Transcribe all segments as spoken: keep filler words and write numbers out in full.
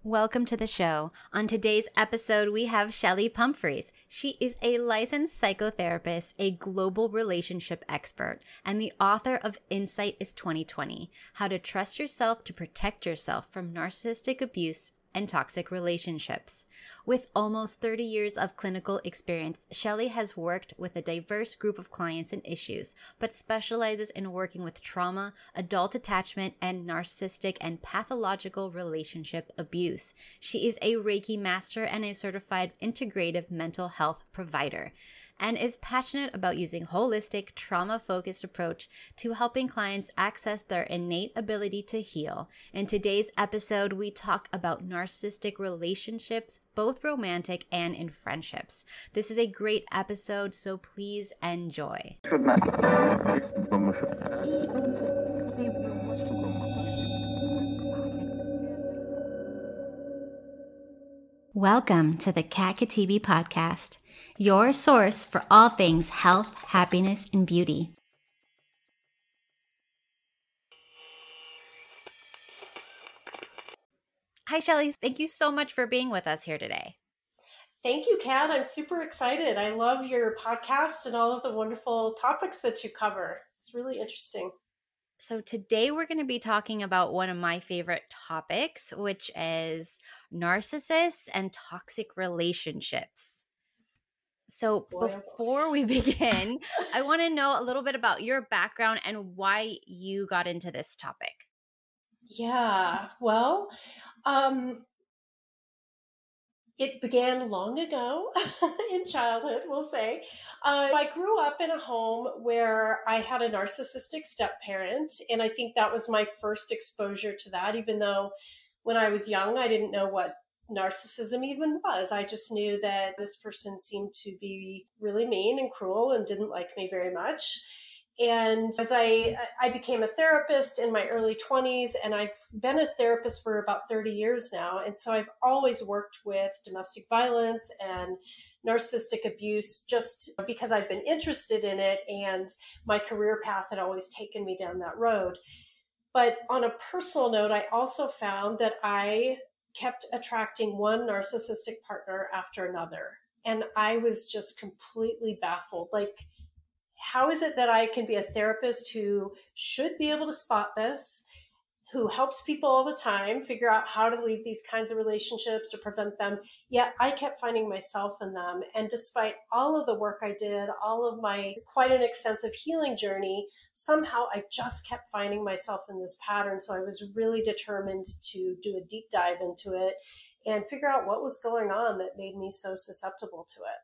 Welcome to the show. On today's episode, we have Shelly Pumphrys. She is a licensed psychotherapist, a global relationship expert, and the author of Insight is twenty twenty, How to Trust Yourself to Protect Yourself from Narcissistic Abuse and Toxic Relationships. With almost thirty years of clinical experience, Shelly has worked with a diverse group of clients and issues, but specializes in working with trauma, adult attachment, and narcissistic and pathological relationship abuse. She is a Reiki master and a certified integrative mental health provider, and is passionate about using holistic, trauma-focused approach to helping clients access their innate ability to heal. In today's episode, we talk about narcissistic relationships, both romantic and in friendships. This is a great episode, so please enjoy. Welcome to the Kat Katibi Podcast, your source for all things health, happiness, and beauty. Hi, Shelly. Thank you so much for being with us here today. Thank you, Kat. I'm super excited. I love your podcast and all of the wonderful topics that you cover. It's really interesting. So today we're going to be talking about one of my favorite topics, which is narcissists and toxic relationships. So Boy, before we begin, I want to know a little bit about your background and why you got into this topic. Yeah, well, um, it began long ago in childhood, we'll say. Uh, I grew up in a home where I had a narcissistic step-parent, and I think that was my first exposure to that, even though when I was young, I didn't know what narcissism even was. I just knew that this person seemed to be really mean and cruel and didn't like me very much. And as I, I became a therapist in my early twenties, and I've been a therapist for about thirty years now. And so I've always worked with domestic violence and narcissistic abuse just because I've been interested in it, and my career path had always taken me down that road. But on a personal note, I also found that I kept attracting one narcissistic partner after another. And I was just completely baffled. Like, how is it that I can be a therapist who should be able to spot this, who helps people all the time figure out how to leave these kinds of relationships or prevent them, yet I kept finding myself in them. And despite all of the work I did, all of my quite an extensive healing journey, somehow I just kept finding myself in this pattern. So I was really determined to do a deep dive into it and figure out what was going on that made me so susceptible to it.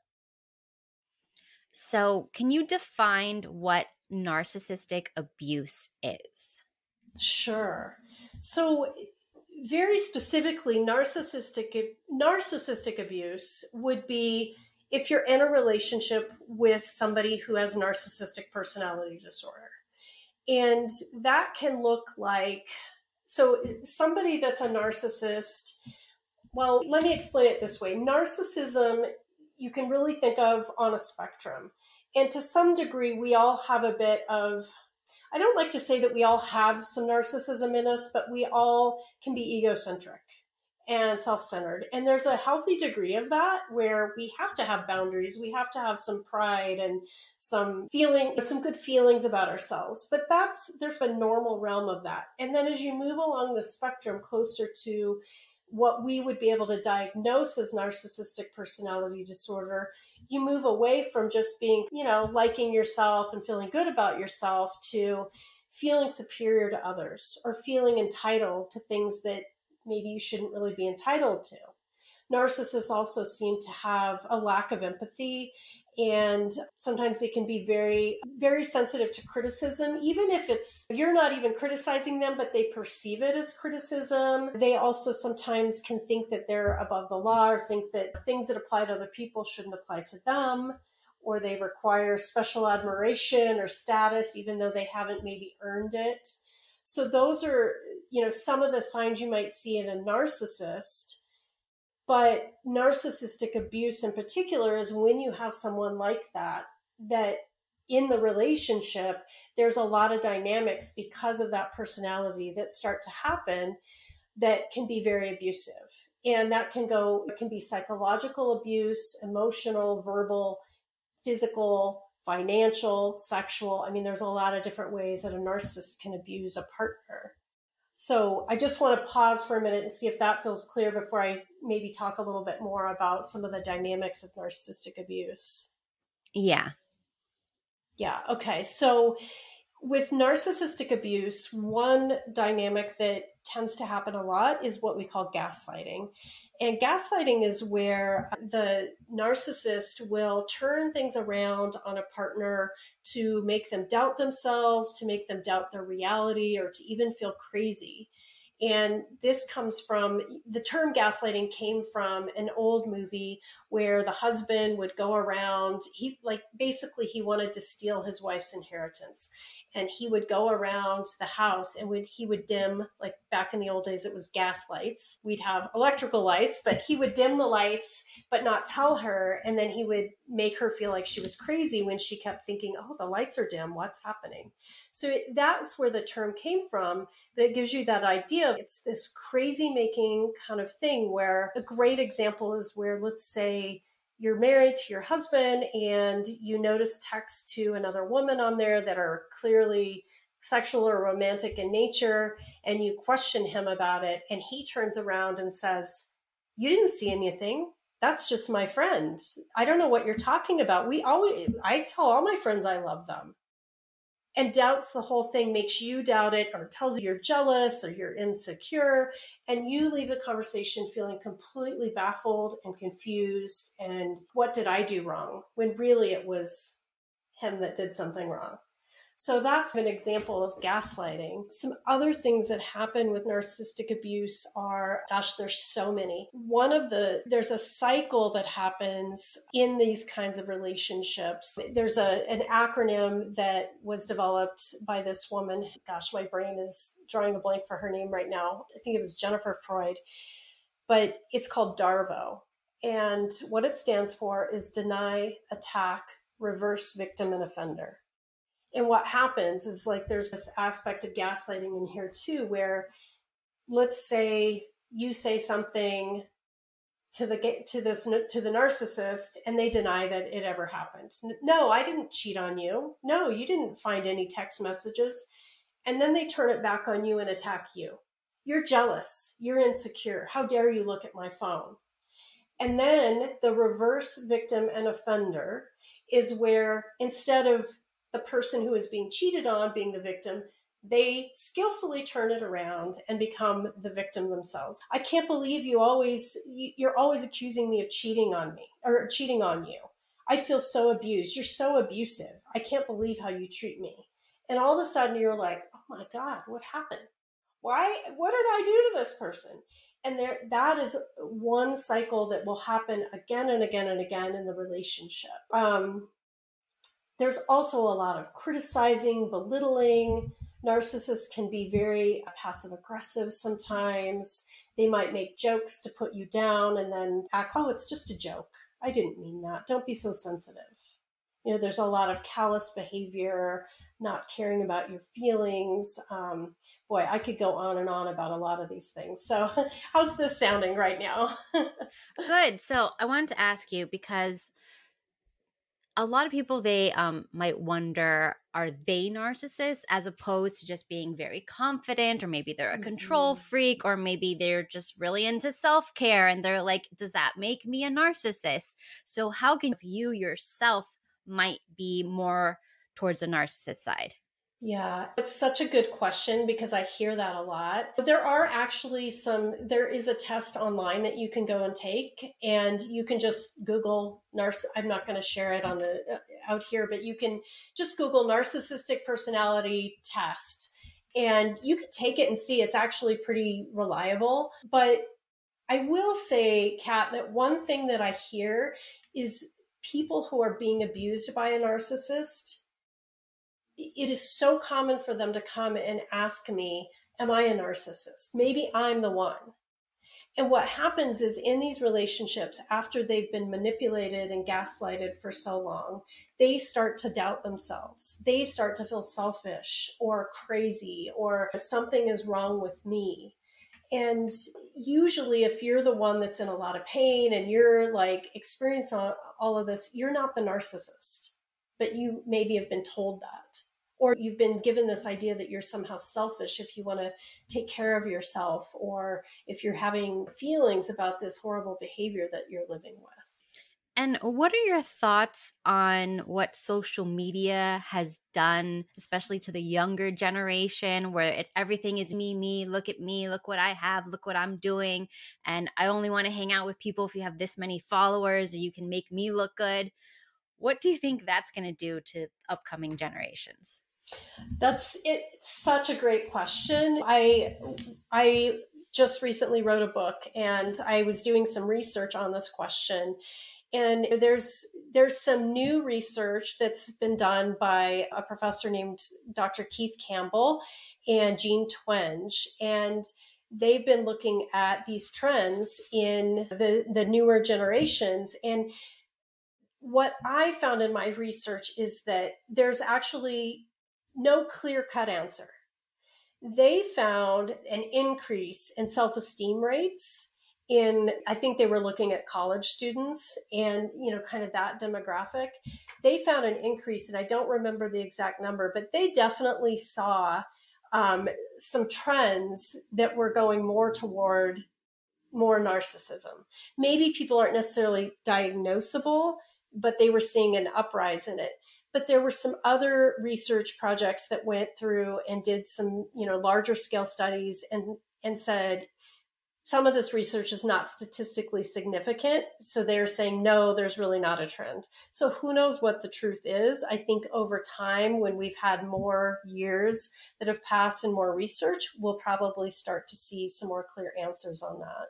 So can you define what narcissistic abuse is? Sure. So very specifically, narcissistic narcissistic abuse would be if you're in a relationship with somebody who has narcissistic personality disorder. And that can look like, so somebody that's a narcissist, well, let me explain it this way. Narcissism, you can really think of on a spectrum. And to some degree, we all have a bit of, I don't like to say that we all have some narcissism in us, but we all can be egocentric and self-centered. And there's a healthy degree of that where we have to have boundaries. We have to have some pride and some feeling, some good feelings about ourselves. But that's, there's a normal realm of that. And then as you move along the spectrum closer to what we would be able to diagnose as narcissistic personality disorder, you move away from just being, you know, liking yourself and feeling good about yourself to feeling superior to others or feeling entitled to things that maybe you shouldn't really be entitled to. Narcissists also seem to have a lack of empathy, and sometimes they can be very, very sensitive to criticism, even if it's, you're not even criticizing them, but they perceive it as criticism. They also sometimes can think that they're above the law or think that things that apply to other people shouldn't apply to them, or they require special admiration or status, even though they haven't maybe earned it. So those are, you know, some of the signs you might see in a narcissist. But narcissistic abuse in particular is when you have someone like that, that in the relationship, there's a lot of dynamics because of that personality that start to happen that can be very abusive. And that can go, it can be psychological abuse, emotional, verbal, physical, financial, sexual. I mean, there's a lot of different ways that a narcissist can abuse a partner. So I just want to pause for a minute and see if that feels clear before I maybe talk a little bit more about some of the dynamics of narcissistic abuse. Yeah. Yeah. Okay. So with narcissistic abuse, one dynamic that tends to happen a lot is what we call gaslighting. And gaslighting is where the narcissist will turn things around on a partner to make them doubt themselves, to make them doubt their reality, or to even feel crazy. And this comes from, the term gaslighting came from an old movie where the husband would go around, he like basically he wanted to steal his wife's inheritance. And he would go around the house and would he would dim, like back in the old days, it was gas lights. We'd have electrical lights, but he would dim the lights, but not tell her. And then he would make her feel like she was crazy when she kept thinking, oh, the lights are dim. What's happening? So it, that's where the term came from. But it gives you that idea of it's this crazy making kind of thing where a great example is where, let's say, you're married to your husband and you notice texts to another woman on there that are clearly sexual or romantic in nature, and you question him about it, and he turns around and says, you didn't see anything. That's just my friend. I don't know what you're talking about. We always, I tell all my friends I love them. And doubts the whole thing, makes you doubt it, or tells you you're jealous or you're insecure. And you leave the conversation feeling completely baffled and confused. And what did I do wrong? When really it was him that did something wrong. So that's an example of gaslighting. Some other things that happen with narcissistic abuse are, gosh, there's so many. One of the, there's a cycle that happens in these kinds of relationships. There's a, an acronym that was developed by this woman. Gosh, my brain is drawing a blank for her name right now. I think it was Jennifer Freud, but it's called DARVO. And what it stands for is deny, attack, reverse, victim, and offender. And what happens is, like, there's this aspect of gaslighting in here too, where let's say you say something to the to this to the narcissist and they deny that it ever happened. No, I didn't cheat on you. No, you didn't find any text messages. And then they turn it back on you and attack you. You're jealous. You're insecure. How dare you look at my phone? And then the reverse victim and offender is where, instead of the person who is being cheated on being the victim, they skillfully turn it around and become the victim themselves. I can't believe you always, you're always accusing me of cheating on me or cheating on you. I feel so abused. You're so abusive. I can't believe how you treat me. And all of a sudden you're like, oh my God, what happened? Why, what did I do to this person? And there, that is one cycle that will happen again and again and again in the relationship. Um, There's also a lot of criticizing, belittling. Narcissists can be very passive aggressive sometimes. They might make jokes to put you down and then act, oh, it's just a joke. I didn't mean that. Don't be so sensitive. You know, there's a lot of callous behavior, not caring about your feelings. Um, boy, I could go on and on about a lot of these things. So how's this sounding right now? Good. So I wanted to ask you, because a lot of people, they um, might wonder, are they narcissists, as opposed to just being very confident, or maybe they're a control Mm-hmm. freak, or maybe they're just really into self-care and they're like, does that make me a narcissist? So how can you yourself might be more towards the narcissist side? Yeah, it's such a good question because I hear that a lot. But there are actually some, there is a test online that you can go and take, and you can just Google narciss. I'm not going to share it on the uh, out here, but you can just Google narcissistic personality test, and you can take it and see it's actually pretty reliable. But I will say, Kat, that one thing that I hear is people who are being abused by a narcissist, it is so common for them to come and ask me, am I a narcissist? Maybe I'm the one. And what happens is, in these relationships, after they've been manipulated and gaslighted for so long, they start to doubt themselves. They start to feel selfish or crazy, or something is wrong with me. And usually if you're the one that's in a lot of pain and you're like experiencing all of this, you're not the narcissist, but you maybe have been told that. Or you've been given this idea that you're somehow selfish if you want to take care of yourself, or if you're having feelings about this horrible behavior that you're living with. And what are your thoughts on what social media has done, especially to the younger generation, where it's everything is me, me, look at me, look what I have, look what I'm doing. And I only want to hang out with people if you have this many followers, you can make me look good. What do you think that's going to do to upcoming generations? That's it. Such a great question. I I just recently wrote a book and I was doing some research on this question. And there's there's some new research that's been done by a professor named Doctor Keith Campbell and Jean Twenge. And they've been looking at these trends in the, the newer generations. And what I found in my research is that there's actually no clear-cut answer. They found an increase in self-esteem rates in, I think they were looking at college students and, you know, kind of that demographic. They found an increase, and I don't remember the exact number, but they definitely saw um, some trends that were going more toward more narcissism. Maybe people aren't necessarily diagnosable, but they were seeing an uprise in it. But there were some other research projects that went through and did some, you know, larger scale studies and, and said, some of this research is not statistically significant. So they're saying, no, there's really not a trend. So who knows what the truth is? I think over time, when we've had more years that have passed and more research, we'll probably start to see some more clear answers on that.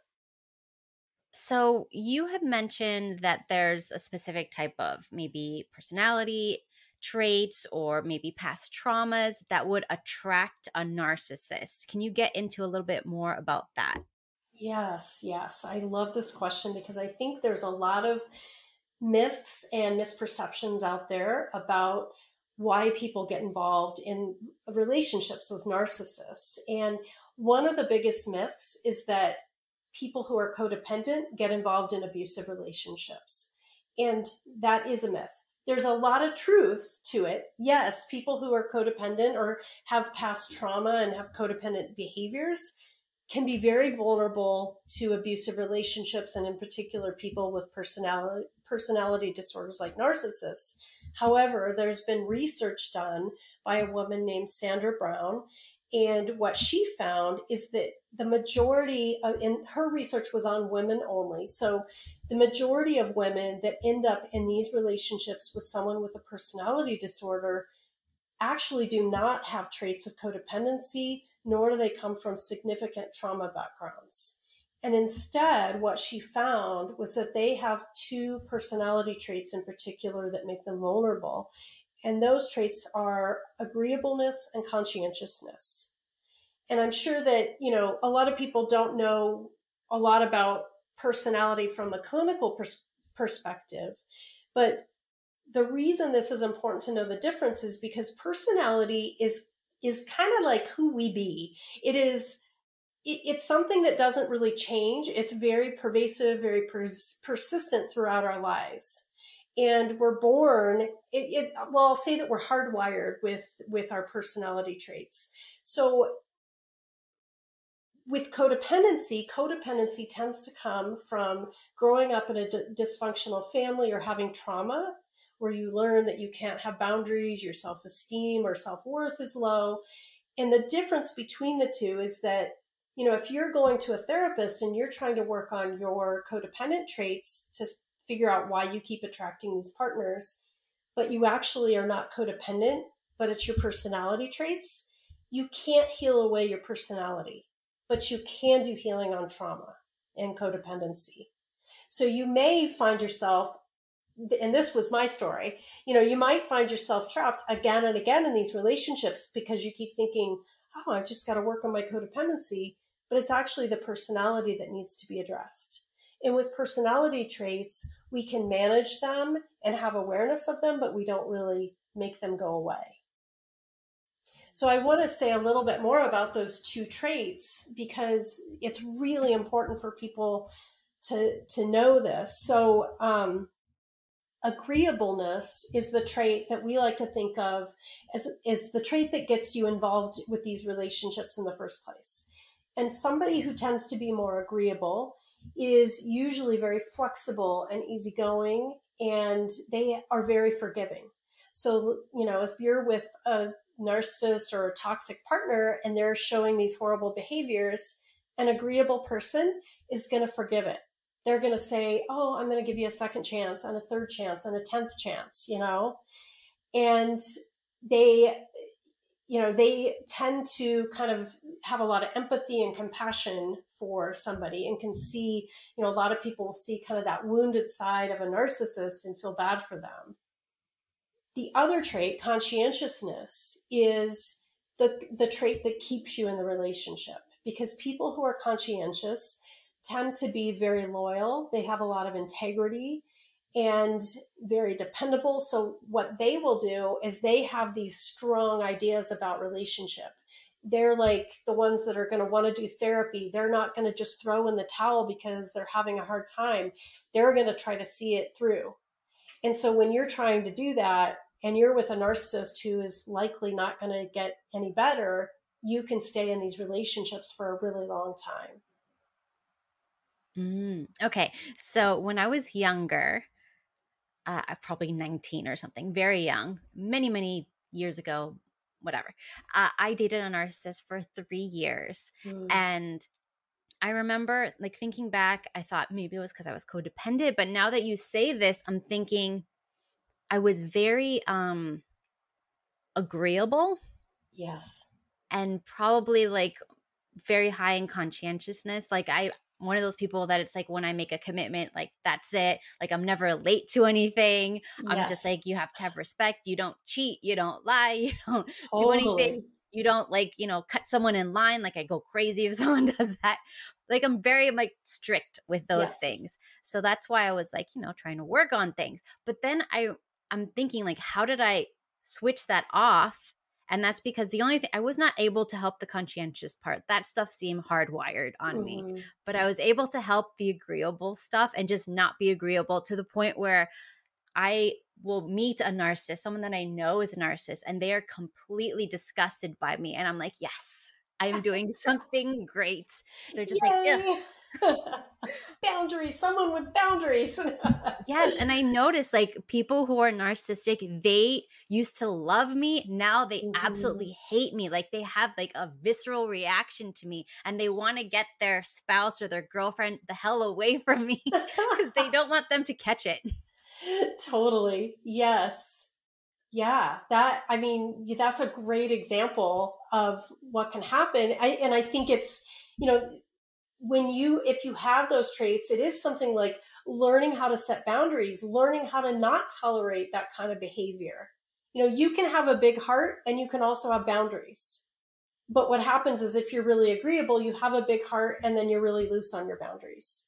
So you had mentioned that there's a specific type of maybe personality traits or maybe past traumas that would attract a narcissist. Can you get into a little bit more about that? Yes, yes. I love this question because I think there's a lot of myths and misperceptions out there about why people get involved in relationships with narcissists. And one of the biggest myths is that people who are codependent get involved in abusive relationships. And that is a myth. There's a lot of truth to it. Yes, people who are codependent or have past trauma and have codependent behaviors can be very vulnerable to abusive relationships, and in particular, people with personality personality disorders like narcissists. However, there's been research done by a woman named Sandra Brown, and what she found is that the majority of, in her research was on women only. So the majority of women that end up in these relationships with someone with a personality disorder actually do not have traits of codependency, nor do they come from significant trauma backgrounds. And instead, what she found was that they have two personality traits in particular that make them vulnerable. And those traits are agreeableness and conscientiousness. And I'm sure that, you know, a lot of people don't know a lot about personality from a clinical pers- perspective. But the reason this is important to know the difference is because personality is is kind of like who we be. It is it, it's something that doesn't really change. It's very pervasive, very pers- persistent throughout our lives. And we're born, it, it, well, I'll say that we're hardwired with, with our personality traits. So with codependency, codependency tends to come from growing up in a d- dysfunctional family or having trauma, where you learn that you can't have boundaries, your self-esteem or self-worth is low. And the difference between the two is that, you know, if you're going to a therapist and you're trying to work on your codependent traits to figure out why you keep attracting these partners, but you actually are not codependent, but it's your personality traits, you can't heal away your personality, but you can do healing on trauma and codependency. So you may find yourself, and this was my story, you know, you might find yourself trapped again and again in these relationships because you keep thinking, oh, I've just got to work on my codependency, but it's actually the personality that needs to be addressed. And with personality traits, we can manage them and have awareness of them, but we don't really make them go away. So I want to say a little bit more about those two traits because it's really important for people to to know this. So um, agreeableness is the trait that we like to think of as is the trait that gets you involved with these relationships in the first place. And somebody who tends to be more agreeable is usually very flexible and easygoing, and they are very forgiving. So, you know, if you're with a narcissist or a toxic partner and they're showing these horrible behaviors, an agreeable person is going to forgive it. They're going to say, oh, I'm going to give you a second chance and a third chance and a tenth chance, you know, and they, you know, they tend to kind of have a lot of empathy and compassion for somebody and can see, you know, a lot of people see kind of that wounded side of a narcissist and feel bad for them. The other trait, conscientiousness, is the, the trait that keeps you in the relationship, because people who are conscientious tend to be very loyal. They have a lot of integrity and very dependable. So what they will do is they have these strong ideas about relationship. They're like the ones that are going to want to do therapy. They're not going to just throw in the towel because they're having a hard time. They're going to try to see it through. And so when you're trying to do that and you're with a narcissist who is likely not going to get any better, you can stay in these relationships for a really long time. Mm, okay. So when I was younger, uh, probably nineteen or something, very young, many, many years ago, whatever, uh, I dated a narcissist for three years. Mm. And I remember like thinking back, I thought maybe it was because I was codependent. But now that you say this, I'm thinking I was very um, agreeable. Yes. And probably like very high in conscientiousness. Like I, one of those people that it's like when I make a commitment, like that's it. Like I'm never late to anything. I'm Yes. just like, you have to have respect. You don't cheat. You don't lie. You don't Totally. do anything. You don't like, you know, cut someone in line. Like I go crazy if someone does that. Like I'm very like strict with those Yes. things. So that's why I was like, you know, trying to work on things. But then I, I'm thinking like, how did I switch that off? And that's because the only thing I was not able to help the conscientious part. That stuff seemed hardwired on Mm-hmm. me. But I was able to help the agreeable stuff and just not be agreeable to the point where I will meet a narcissist, someone that I know is a narcissist, and they are completely disgusted by me. And I'm like, yes, I am doing something great. They're just Yay. like, ugh. Boundaries, someone with boundaries. Yes. And I noticed like people who are narcissistic, they used to love me. Now they Mhm. absolutely hate me. Like they have like a visceral reaction to me and they want to get their spouse or their girlfriend the hell away from me because they don't want them to catch it. Totally. Yes. Yeah. That, I mean, that's a great example of what can happen. I, and I think it's, you know, when you, if you have those traits, it is something like learning how to set boundaries, learning how to not tolerate that kind of behavior. You know, you can have a big heart and you can also have boundaries. But what happens is if you're really agreeable, you have a big heart and then you're really loose on your boundaries.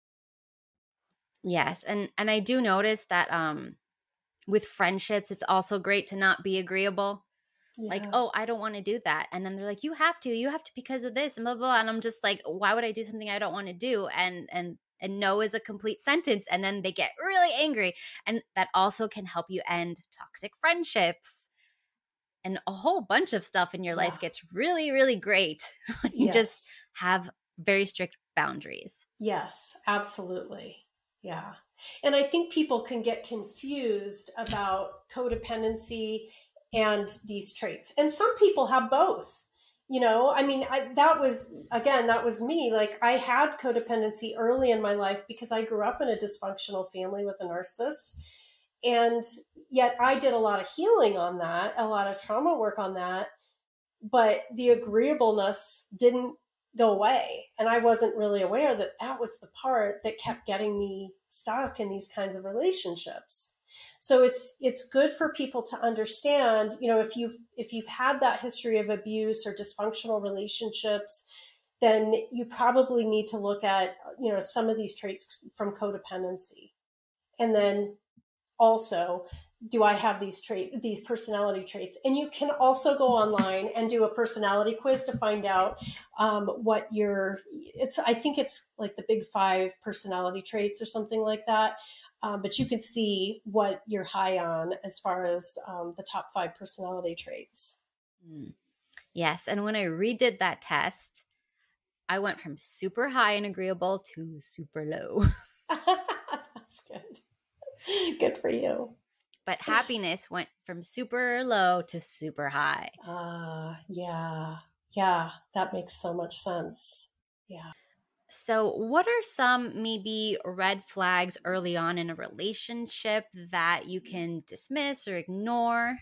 Yes. And, and I do notice that, um, with friendships, it's also great to not be agreeable. Yeah. Like, oh, I don't want to do that. And then they're like, you have to, you have to because of this and blah, blah, blah. And I'm just like, why would I do something I don't want to do? And, and, and no is a complete sentence. And then they get really angry. And that also can help you end toxic friendships. And a whole bunch of stuff in your Yeah. life gets really, really great when you Yes. just have very strict boundaries. Yes, absolutely. Yeah. And I think people can get confused about codependency and these traits. And some people have both. You know, I mean, I, that was, again, that was me. Like I had codependency early in my life because I grew up in a dysfunctional family with a narcissist. And yet I did a lot of healing on that, a lot of trauma work on that. But the agreeableness didn't go away. And I wasn't really aware that that was the part that kept getting me stuck in these kinds of relationships. So it's it's good for people to understand, you know, if you've if you've had that history of abuse or dysfunctional relationships, then you probably need to look at, you know, some of these traits from codependency. And then also do I have these trait, these personality traits? And you can also go online and do a personality quiz to find out um, what your, it's, I think it's like the big five personality traits or something like that. Um, but you can see what you're high on as far as um, the top five personality traits. Mm. Yes. And when I redid that test, I went from super high and agreeable to super low. That's good. Good for you. But happiness went from super low to super high. Ah, uh, yeah. Yeah, that makes so much sense. Yeah. So what are some maybe red flags early on in a relationship that you can dismiss or ignore?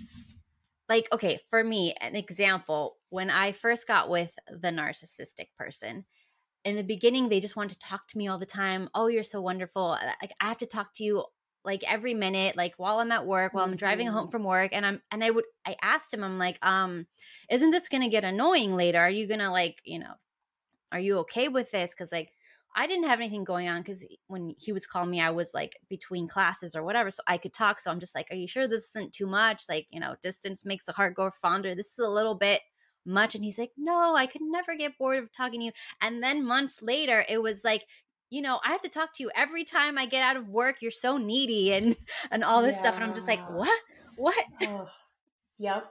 Like, okay, for me, an example, when I first got with the narcissistic person, in the beginning, they just wanted to talk to me all the time. Oh, you're so wonderful. Like, I have to talk to you like every minute, like while I'm at work, while I'm driving home from work. And I'm, and I would, I asked him, I'm like, um, isn't this going to get annoying later? Are you going to like, you know, are you okay with this? Cause like, I didn't have anything going on because when he was calling me, I was like between classes or whatever. So I could talk. So I'm just like, are you sure this isn't too much? Like, you know, distance makes the heart grow fonder. This is a little bit much. And he's like, no, I could never get bored of talking to you. And then months later, it was like, you know, I have to talk to you every time I get out of work. You're so needy and, and all this yeah. stuff. And I'm just like, what? What? Oh, yep.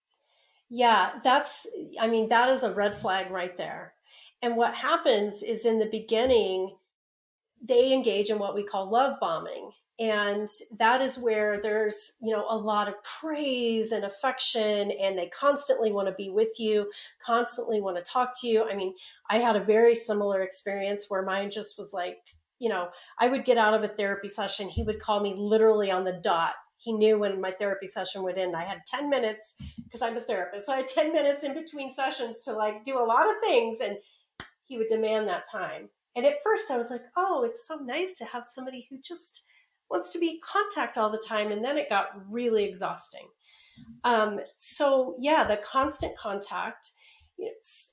Yeah, that's, I mean, that is a red flag right there. And what happens is in the beginning, they engage in what we call love bombing. And that is where there's, you know, a lot of praise and affection, and they constantly want to be with you, constantly want to talk to you. I mean, I had a very similar experience where mine just was like, you know, I would get out of a therapy session. He would call me literally on the dot. He knew when my therapy session would end. I had ten minutes because I'm a therapist. So I had ten minutes in between sessions to like do a lot of things. And he would demand that time. And at first I was like, oh, it's so nice to have somebody who just wants to be in contact all the time. And then it got really exhausting. Um, so yeah, the constant contact, you know,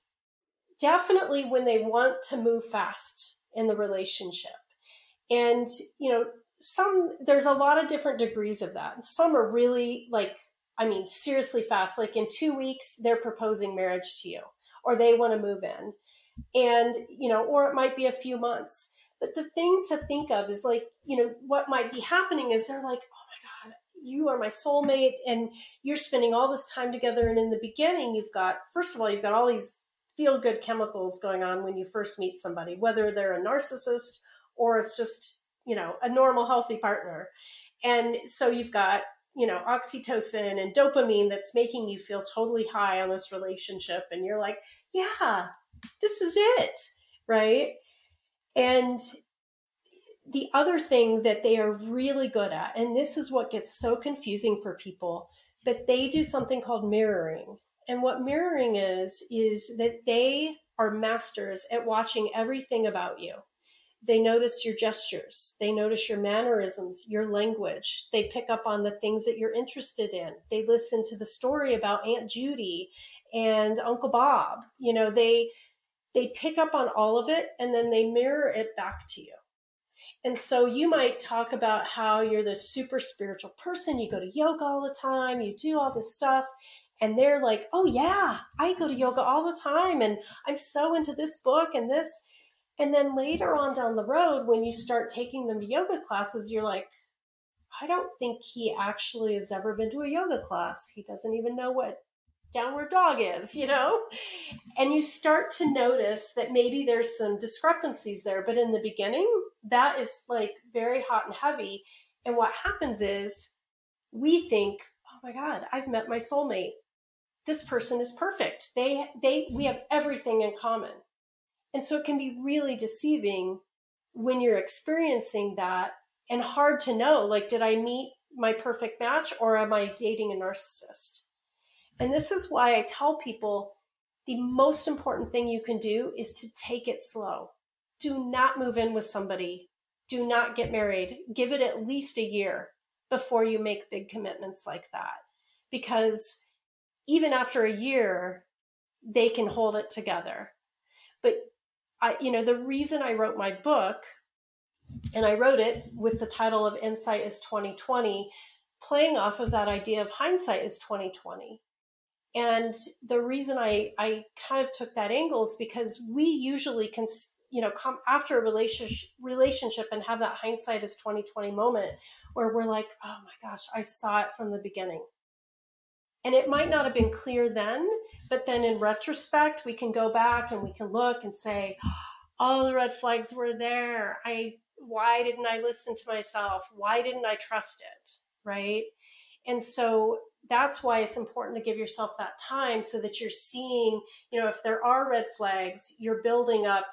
definitely when they want to move fast in the relationship. And, you know, some, there's a lot of different degrees of that. And some are really like, I mean, seriously fast. Like in two weeks, they're proposing marriage to you, or they want to move in. And, you know, or it might be a few months. But the thing to think of is like, you know, what might be happening is they're like, oh my God, you are my soulmate and you're spending all this time together. And in the beginning, you've got, first of all, you've got all these feel-good chemicals going on when you first meet somebody, whether they're a narcissist or it's just, you know, a normal, healthy partner. And so you've got, you know, oxytocin and dopamine that's making you feel totally high on this relationship. And you're like, yeah, this is it, right? And the other thing that they are really good at, and this is what gets so confusing for people, that they do something called mirroring. And what mirroring is, is that they are masters at watching everything about you. They notice your gestures. They notice your mannerisms, your language. They pick up on the things that you're interested in. They listen to the story about Aunt Judy and Uncle Bob. You know, they they pick up on all of it and then they mirror it back to you. And so you might talk about how you're this super spiritual person. You go to yoga all the time. You do all this stuff. And they're like, oh yeah, I go to yoga all the time. And I'm so into this book and this. And then later on down the road, when you start taking them to yoga classes, you're like, I don't think he actually has ever been to a yoga class. He doesn't even know what downward dog is, you know? And you start to notice that maybe there's some discrepancies there. But in the beginning, that is like very hot and heavy. And what happens is we think, oh my God, I've met my soulmate. This person is perfect. They, they, we have everything in common. And so it can be really deceiving when you're experiencing that and hard to know, like, did I meet my perfect match or am I dating a narcissist? And this is why I tell people the most important thing you can do is to take it slow. Do not move in with somebody. Do not get married. Give it at least a year before you make big commitments like that. Because even after a year, they can hold it together. But I, you know, the reason I wrote my book, and I wrote it with the title of Insight is twenty twenty, playing off of that idea of hindsight is twenty twenty. And the reason I, I kind of took that angle is because we usually can, you know, come after a relationship relationship and have that hindsight is twenty twenty moment where we're like, oh my gosh, I saw it from the beginning. And it might not have been clear then, but then in retrospect, we can go back and we can look and say, all the red flags were there. I, why didn't I listen to myself? Why didn't I trust it? Right. And so that's why it's important to give yourself that time so that you're seeing, you know, if there are red flags, you're building up,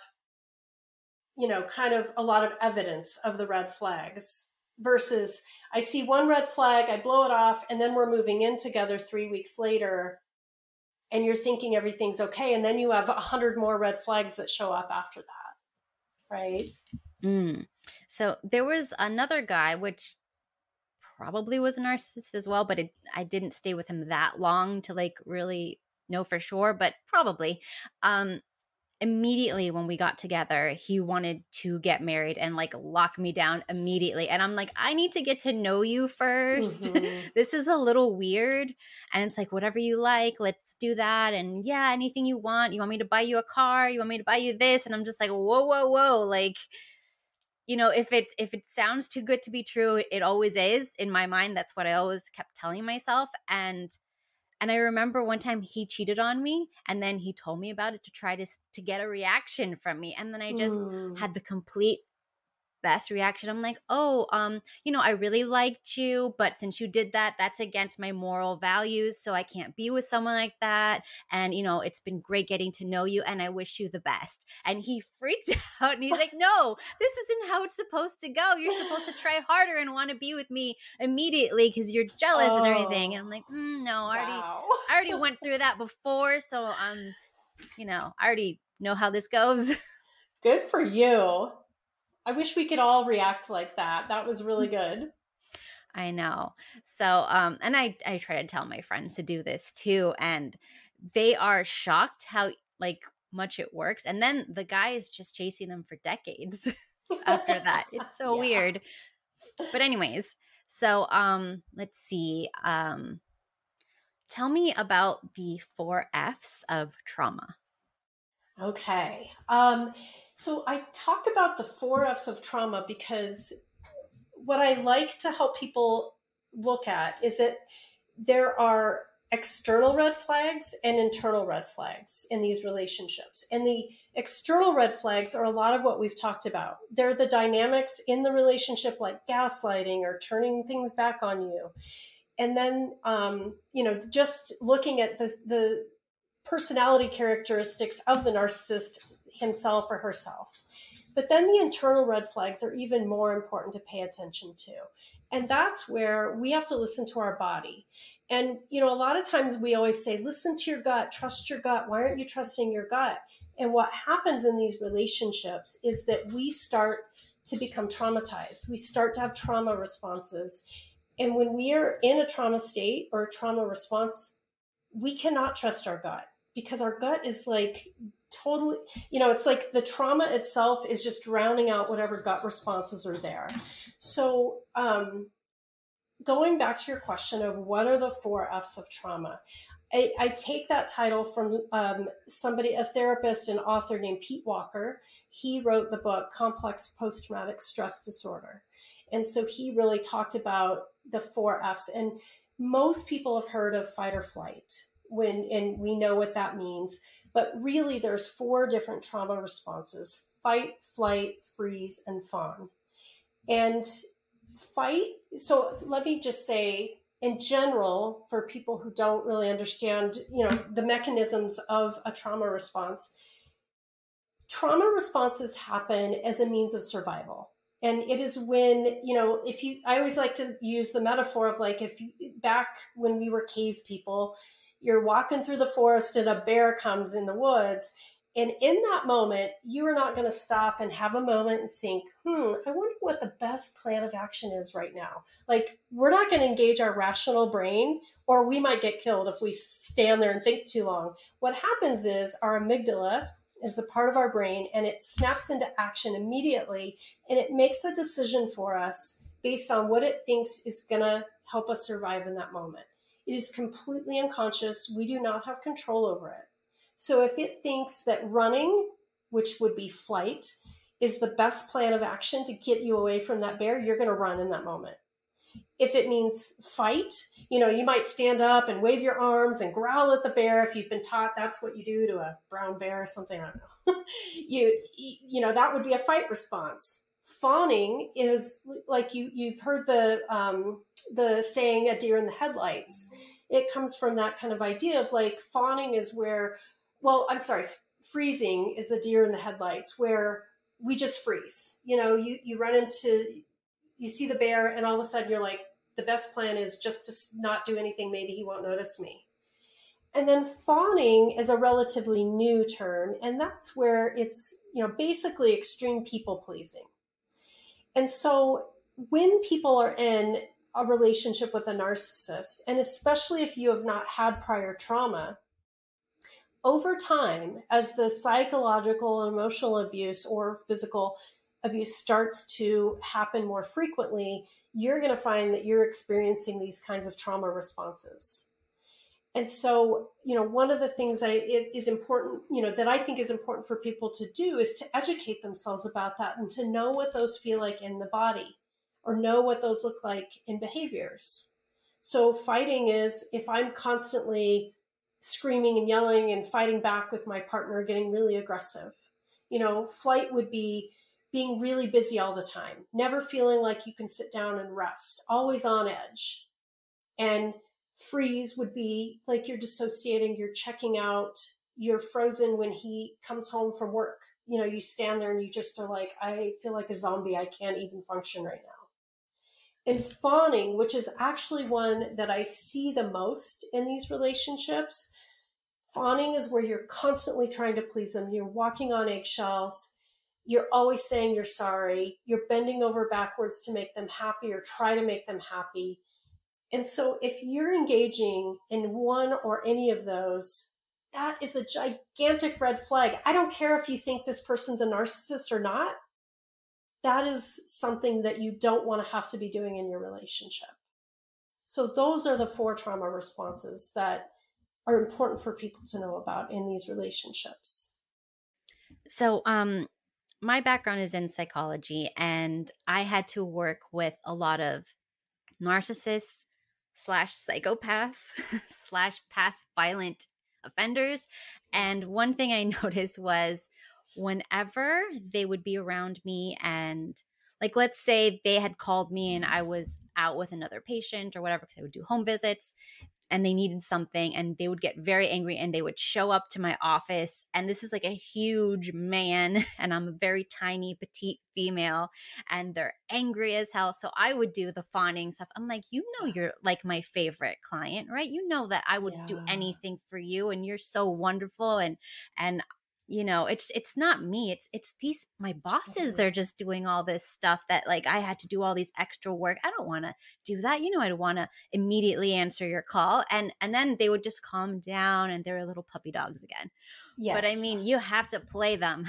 you know, kind of a lot of evidence of the red flags versus I see one red flag, I blow it off, and then we're moving in together three weeks later and you're thinking everything's okay. And then you have a hundred more red flags that show up after that. Right. Mm. So there was another guy, which probably was a narcissist as well, but it, I didn't stay with him that long to like really know for sure, but probably. Um, immediately when we got together, he wanted to get married and like lock me down immediately. And I'm like, I need to get to know you first. Mm-hmm. This is a little weird. And it's like, whatever you like, let's do that. And yeah, anything you want. You want me to buy you a car? You want me to buy you this? And I'm just like, whoa, whoa, whoa. Like, you know, if it if it sounds too good to be true, it always is. In my mind, that's what I always kept telling myself. And and I remember one time he cheated on me, and then he told me about it to try to to get a reaction from me. And then I just mm. had the complete best reaction. I'm like, oh, um, you know, I really liked you, but since you did that, that's against my moral values. So I can't be with someone like that. And, you know, it's been great getting to know you and I wish you the best. And he freaked out and he's like, no, this isn't how it's supposed to go. You're supposed to try harder and want to be with me immediately because you're jealous oh, and everything. And I'm like, mm, no, I already, wow. I already went through that before. So, um, you know, I already know how this goes. Good for you. I wish we could all react like that. That was really good. I know. So, um, and I, I try to tell my friends to do this too. And they are shocked how like much it works. And then the guy is just chasing them for decades after that. It's so yeah. weird. But anyways, so, um, let's see. Um, tell me about the four F's of trauma. Okay. Um, so I talk about the four F's of trauma because what I like to help people look at is that there are external red flags and internal red flags in these relationships. And the external red flags are a lot of what we've talked about. They're the dynamics in the relationship, like gaslighting or turning things back on you. And then, um, you know, just looking at the, the, personality characteristics of the narcissist himself or herself. But then the internal red flags are even more important to pay attention to. And that's where we have to listen to our body. And, you know, a lot of times we always say, listen to your gut, trust your gut. Why aren't you trusting your gut? And what happens in these relationships is that we start to become traumatized. We start to have trauma responses. And when we are in a trauma state or a trauma response, we cannot trust our gut. Because our gut is like totally, you know, it's like the trauma itself is just drowning out whatever gut responses are there. So um, going back to your question of what are the four F's of trauma, I, I take that title from um, somebody, a therapist and author named Pete Walker. He wrote the book Complex Post-Traumatic Stress Disorder. And so he really talked about the four F's. And most people have heard of fight or flight. When, and we know what that means, but really there's four different trauma responses: fight, flight, freeze, and fawn. And fight, so let me just say in general, for people who don't really understand, you know, the mechanisms of a trauma response, trauma responses happen as a means of survival. And it is when, you know, if you, I always like to use the metaphor of like, if you, back when we were cave people, you're walking through the forest and a bear comes in the woods. And in that moment, you are not going to stop and have a moment and think, hmm, I wonder what the best plan of action is right now. Like, we're not going to engage our rational brain, or we might get killed if we stand there and think too long. What happens is our amygdala is a part of our brain and it snaps into action immediately. And it makes a decision for us based on what it thinks is going to help us survive in that moment. It is completely unconscious. We do not have control over it. So if it thinks that running, which would be flight, is the best plan of action to get you away from that bear, you're going to run in that moment. If it means fight, you know, you might stand up and wave your arms and growl at the bear if you've been taught that's what you do to a brown bear or something, I don't know. you, you know, that would be a fight response. Fawning is like you, you've heard the, um, the saying, a deer in the headlights. It comes from that kind of idea of like fawning is where, well, I'm sorry, freezing is a deer in the headlights where we just freeze. You know, you, you run into, you see the bear and all of a sudden you're like, the best plan is just to not do anything. Maybe he won't notice me. And then fawning is a relatively new term. And that's where it's, you know, basically extreme people pleasing. And so when people are in a relationship with a narcissist, and especially if you have not had prior trauma, over time, as the psychological and emotional abuse or physical abuse starts to happen more frequently, you're going to find that you're experiencing these kinds of trauma responses. And so, you know, one of the things I, it is important, you know, that I think is important for people to do is to educate themselves about that and to know what those feel like in the body or know what those look like in behaviors. So fighting is if I'm constantly screaming and yelling and fighting back with my partner, getting really aggressive. You know, flight would be being really busy all the time, never feeling like you can sit down and rest, always on edge. And freeze would be like you're dissociating, you're checking out, you're frozen when he comes home from work. You know, you stand there and you just are like, I feel like a zombie. I can't even function right now. And fawning, which is actually one that I see the most in these relationships, fawning is where you're constantly trying to please them. You're walking on eggshells. You're always saying you're sorry. You're bending over backwards to make them happy or try to make them happy. And so if you're engaging in one or any of those, that is a gigantic red flag. I don't care if you think this person's a narcissist or not. That is something that you don't want to have to be doing in your relationship. So those are the four trauma responses that are important for people to know about in these relationships. So, um, my background is in psychology, and I had to work with a lot of narcissists slash psychopaths slash past violent offenders. And one thing I noticed was whenever they would be around me and like, let's say they had called me and I was out with another patient or whatever, because I would do home visits and they needed something and they would get very angry and they would show up to my office. And this is like a huge man and I'm a very tiny, petite female and they're angry as hell. So I would do the fawning stuff. I'm like, you know, you're like my favorite client, right? You know that I would yeah. do anything for you and you're so wonderful. And, and, you know, it's, it's not me. It's, it's these, my bosses, they're just doing all this stuff that like I had to do all these extra work. I don't want to do that. You know, I want to immediately answer your call. And, and then they would just calm down and they're little puppy dogs again. Yes. But I mean, you have to play them.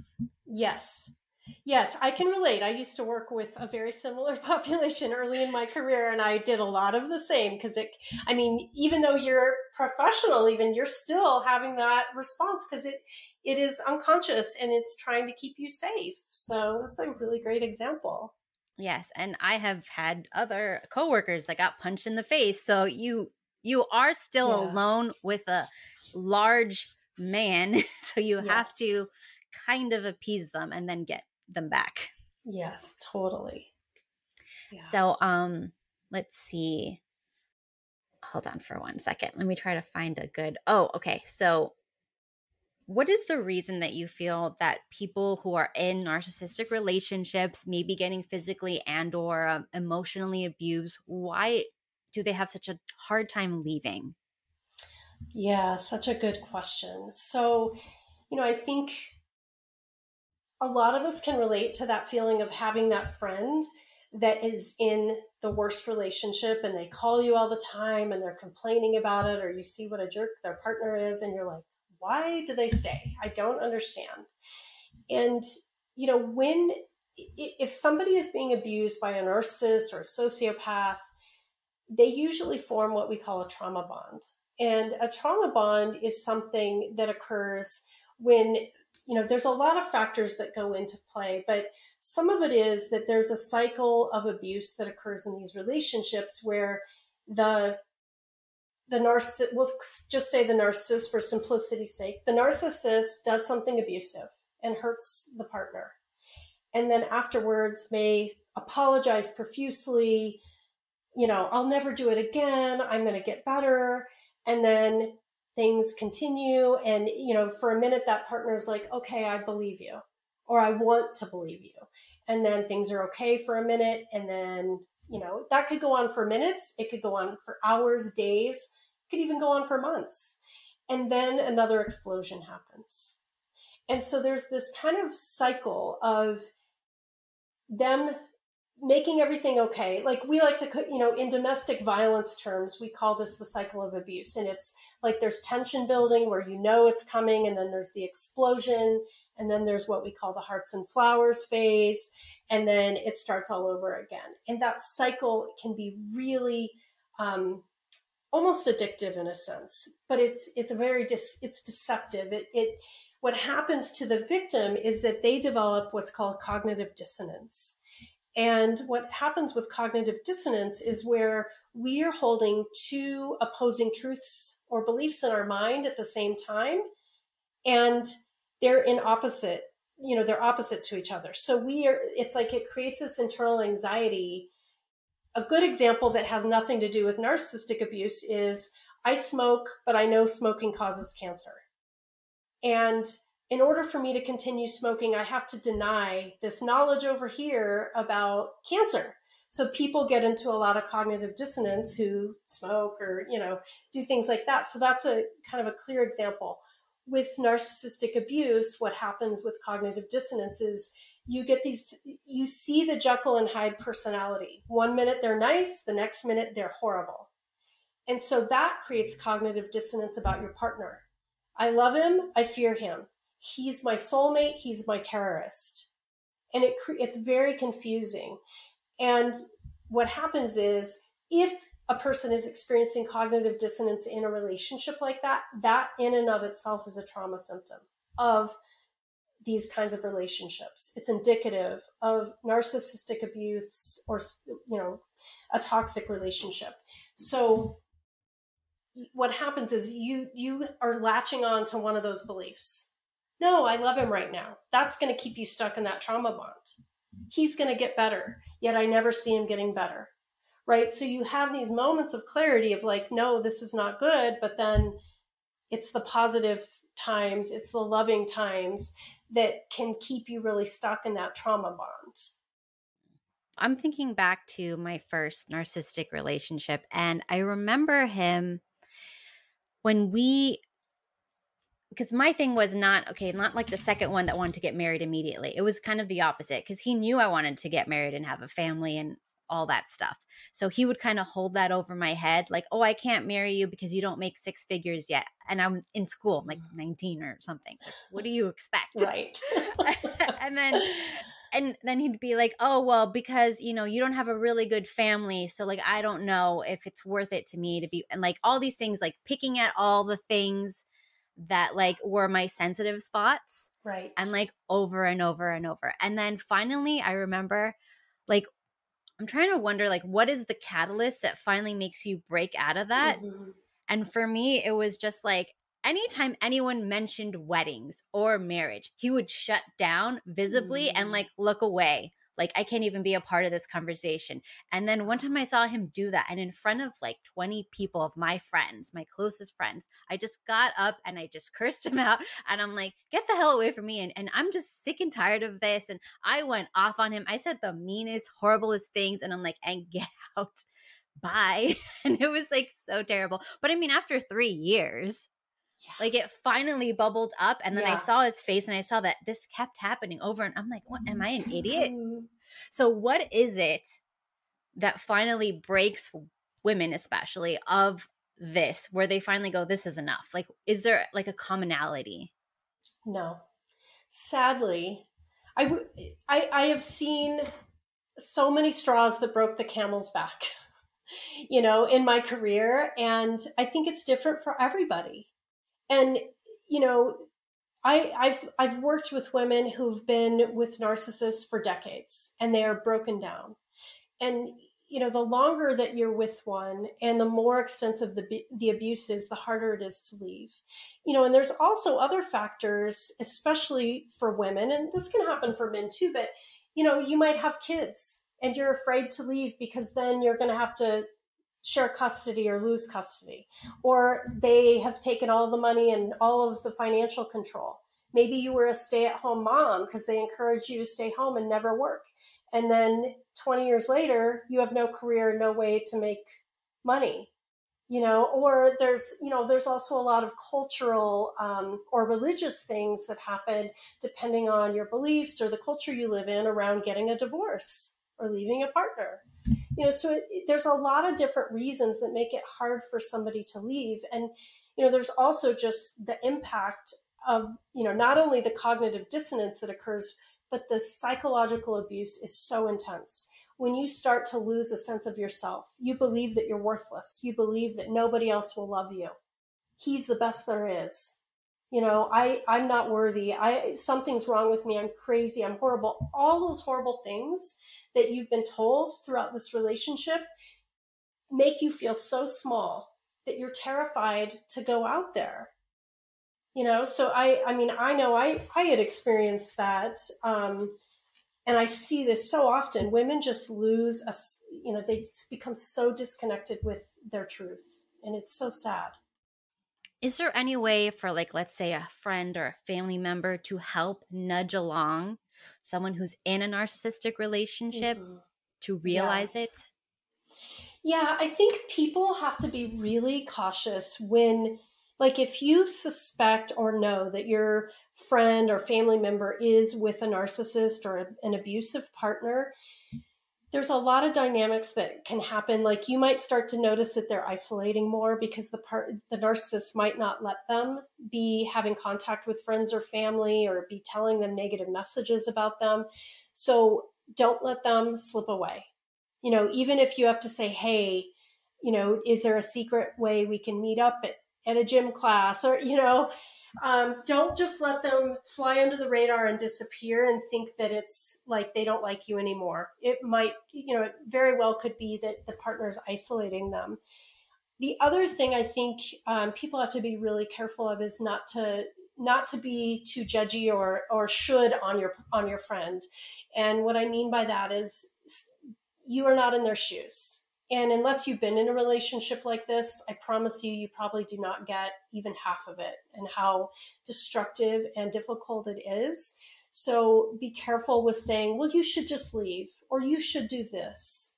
Yes. Yes, I can relate. I used to work with a very similar population early in my career, and I did a lot of the same because it, I mean, even though you're professional, even you're still having that response because it, it is unconscious and it's trying to keep you safe. So that's a really great example. Yes. And I have had other coworkers that got punched in the face. So you, you are still yeah. alone with a large man. So you yes. have to kind of appease them and then get them back. Yes, totally. Yeah. So, um, let's see. Hold on for one second. Let me try to find a good, oh, okay. So what is the reason that you feel that people who are in narcissistic relationships, maybe getting physically and or um, emotionally abused, why do they have such a hard time leaving? Yeah, such a good question. So, you know, I think a lot of us can relate to that feeling of having that friend that is in the worst relationship and they call you all the time and they're complaining about it, or you see what a jerk their partner is and you're like, why do they stay? I don't understand. And, you know, when if somebody is being abused by a narcissist or a sociopath, they usually form what we call a trauma bond. And a trauma bond is something that occurs when, you know, there's a lot of factors that go into play, but some of it is that there's a cycle of abuse that occurs in these relationships where the the narcissist, we'll just say the narcissist for simplicity's sake, the narcissist does something abusive and hurts the partner. And then afterwards may apologize profusely, you know, I'll never do it again, I'm going to get better. And then things continue. And, you know, for a minute, that partner is like, okay, I believe you, or I want to believe you. And then things are okay for a minute. And then, you know, that could go on for minutes. It could go on for hours, days, it could even go on for months. And then another explosion happens. And so there's this kind of cycle of them making everything okay. Like we like to, you know, in domestic violence terms, we call this the cycle of abuse. And it's like there's tension building where you know it's coming, and then there's the explosion, and then there's what we call the hearts and flowers phase, and then it starts all over again. And that cycle can be really um, almost addictive in a sense, but it's it's a very dis- it's deceptive. It it what happens to the victim is that they develop what's called cognitive dissonance. And what happens with cognitive dissonance is where we are holding two opposing truths or beliefs in our mind at the same time, and they're in opposite, you know, they're opposite to each other. So we are, it's like it creates this internal anxiety. A good example that has nothing to do with narcissistic abuse is I smoke, but I know smoking causes cancer. And in order for me to continue smoking, I have to deny this knowledge over here about cancer. So people get into a lot of cognitive dissonance who smoke or, you know, do things like that. So that's a kind of a clear example. With narcissistic abuse, what happens with cognitive dissonance is you get these, you see the Jekyll and Hyde personality. One minute they're nice, the next minute they're horrible. And so that creates cognitive dissonance about your partner. I love him, I fear him. He's my soulmate, he's my terrorist. And it it's very confusing. And what happens is if a person is experiencing cognitive dissonance in a relationship like that, that in and of itself is a trauma symptom of these kinds of relationships. It's indicative of narcissistic abuse or, you know, a toxic relationship. So what happens is you you are latching on to one of those beliefs. No, I love him right now. That's going to keep you stuck in that trauma bond. He's going to get better, yet I never see him getting better, right? So you have these moments of clarity of like, no, this is not good, but then it's the positive times, it's the loving times that can keep you really stuck in that trauma bond. I'm thinking back to my first narcissistic relationship, and I remember him when we, because my thing was not, okay, not like the second one that wanted to get married immediately. It was kind of the opposite, because he knew I wanted to get married and have a family and all that stuff. So he would kind of hold that over my head, like, oh, I can't marry you because you don't make six figures yet. And I'm in school, I'm like nineteen or something. Like, what do you expect? Right. and then and then he'd be like, oh, well, because, you know, you don't have a really good family. So like, I don't know if it's worth it to me to be, and like all these things, like picking at all the things that like were my sensitive spots. Right. And like over and over and over. And then finally I remember, like, I'm trying to wonder, like, what is the catalyst that finally makes you break out of that? Mm-hmm. And for me, it was just like, anytime anyone mentioned weddings or marriage, he would shut down visibly mm-hmm. and like look away. Like, I can't even be a part of this conversation. And then one time I saw him do that. And in front of like twenty people of my friends, my closest friends, I just got up and I just cursed him out. And I'm like, get the hell away from me. And, and I'm just sick and tired of this. And I went off on him. I said the meanest, horriblest things. And I'm like, and get out. Bye. And it was like so terrible. But I mean, after three years, yeah. like it finally bubbled up. And then yeah. I saw his face and I saw that this kept happening over. And I'm like, what? Am I an idiot? So what is it that finally breaks women, especially, of this, where they finally go, this is enough? Like, is there like a commonality? No. Sadly, I, w- I, I have seen so many straws that broke the camel's back, you know, in my career. And I think it's different for everybody. And, you know, I, I've, I've worked with women who've been with narcissists for decades and they are broken down. And, you know, the longer that you're with one and the more extensive the, the abuse is, the harder it is to leave. You know, and there's also other factors, especially for women, and this can happen for men too, but, you know, you might have kids and you're afraid to leave because then you're going to have to share custody or lose custody, or they have taken all the money and all of the financial control. Maybe you were a stay-at-home mom because they encouraged you to stay home and never work. And then twenty years later, you have no career, no way to make money, you know, or there's, you know, there's also a lot of cultural um, or religious things that happen depending on your beliefs or the culture you live in around getting a divorce or leaving a partner. You know, so it, there's a lot of different reasons that make it hard for somebody to leave. And, you know, there's also just the impact of, you know, not only the cognitive dissonance that occurs, but the psychological abuse is so intense. When you start to lose a sense of yourself, you believe that you're worthless. You believe that nobody else will love you. He's the best there is. You know, I, I'm not worthy. I, something's wrong with me. I'm crazy. I'm horrible. All those horrible things that you've been told throughout this relationship make you feel so small that you're terrified to go out there. You know, so I, I mean, I know I, I had experienced that. Um, and I see this so often. Women just lose, a, you know, they just become so disconnected with their truth. And it's so sad. Is there any way for, like, let's say a friend or a family member to help nudge along someone who's in a narcissistic relationship mm-hmm. to realize yes. it? Yeah, I think people have to be really cautious when, like, if you suspect or know that your friend or family member is with a narcissist or an abusive partner, there's a lot of dynamics that can happen. Like, you might start to notice that they're isolating more because the part, the narcissist might not let them be having contact with friends or family or be telling them negative messages about them. So don't let them slip away. You know, even if you have to say, hey, you know, is there a secret way we can meet up at, at a gym class? Or, you know, um, don't just let them fly under the radar and disappear and think that it's like they don't like you anymore. It might, you know, it very well could be that the partner's isolating them. The other thing I think um, people have to be really careful of is not to not to be too judgy or or should on your on your friend. And what I mean by that is you are not in their shoes. And unless you've been in a relationship like this, I promise you, you probably do not get even half of it and how destructive and difficult it is. So be careful with saying, well, you should just leave or you should do this.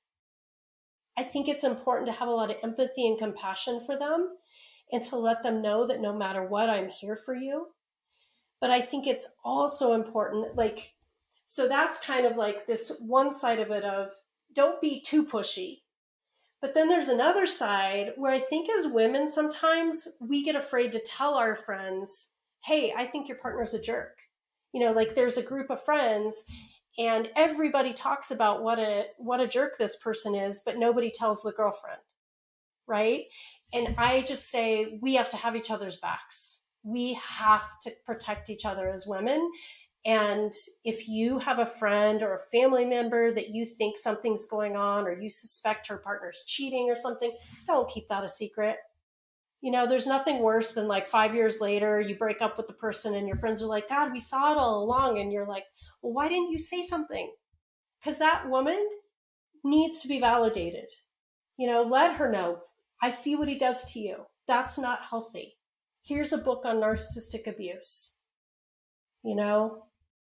I think it's important to have a lot of empathy and compassion for them and to let them know that no matter what, I'm here for you. But I think it's also important, like, so that's kind of like this one side of it of don't be too pushy. But then there's another side where I think as women, sometimes we get afraid to tell our friends, hey, I think your partner's a jerk. You know, like there's a group of friends and everybody talks about what a what a jerk this person is, but nobody tells the girlfriend, right? And I just say we have to have each other's backs. We have to protect each other as women. And if you have a friend or a family member that you think something's going on or you suspect her partner's cheating or something, don't keep that a secret. You know, there's nothing worse than like five years later, you break up with the person and your friends are like, God, we saw it all along. And you're like, well, why didn't you say something? Because that woman needs to be validated. You know, let her know, I see what he does to you. That's not healthy. Here's a book on narcissistic abuse. You know?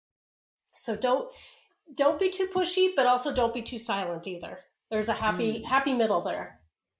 So don't don't be too pushy, but also don't be too silent either. There's a happy mm. happy middle there.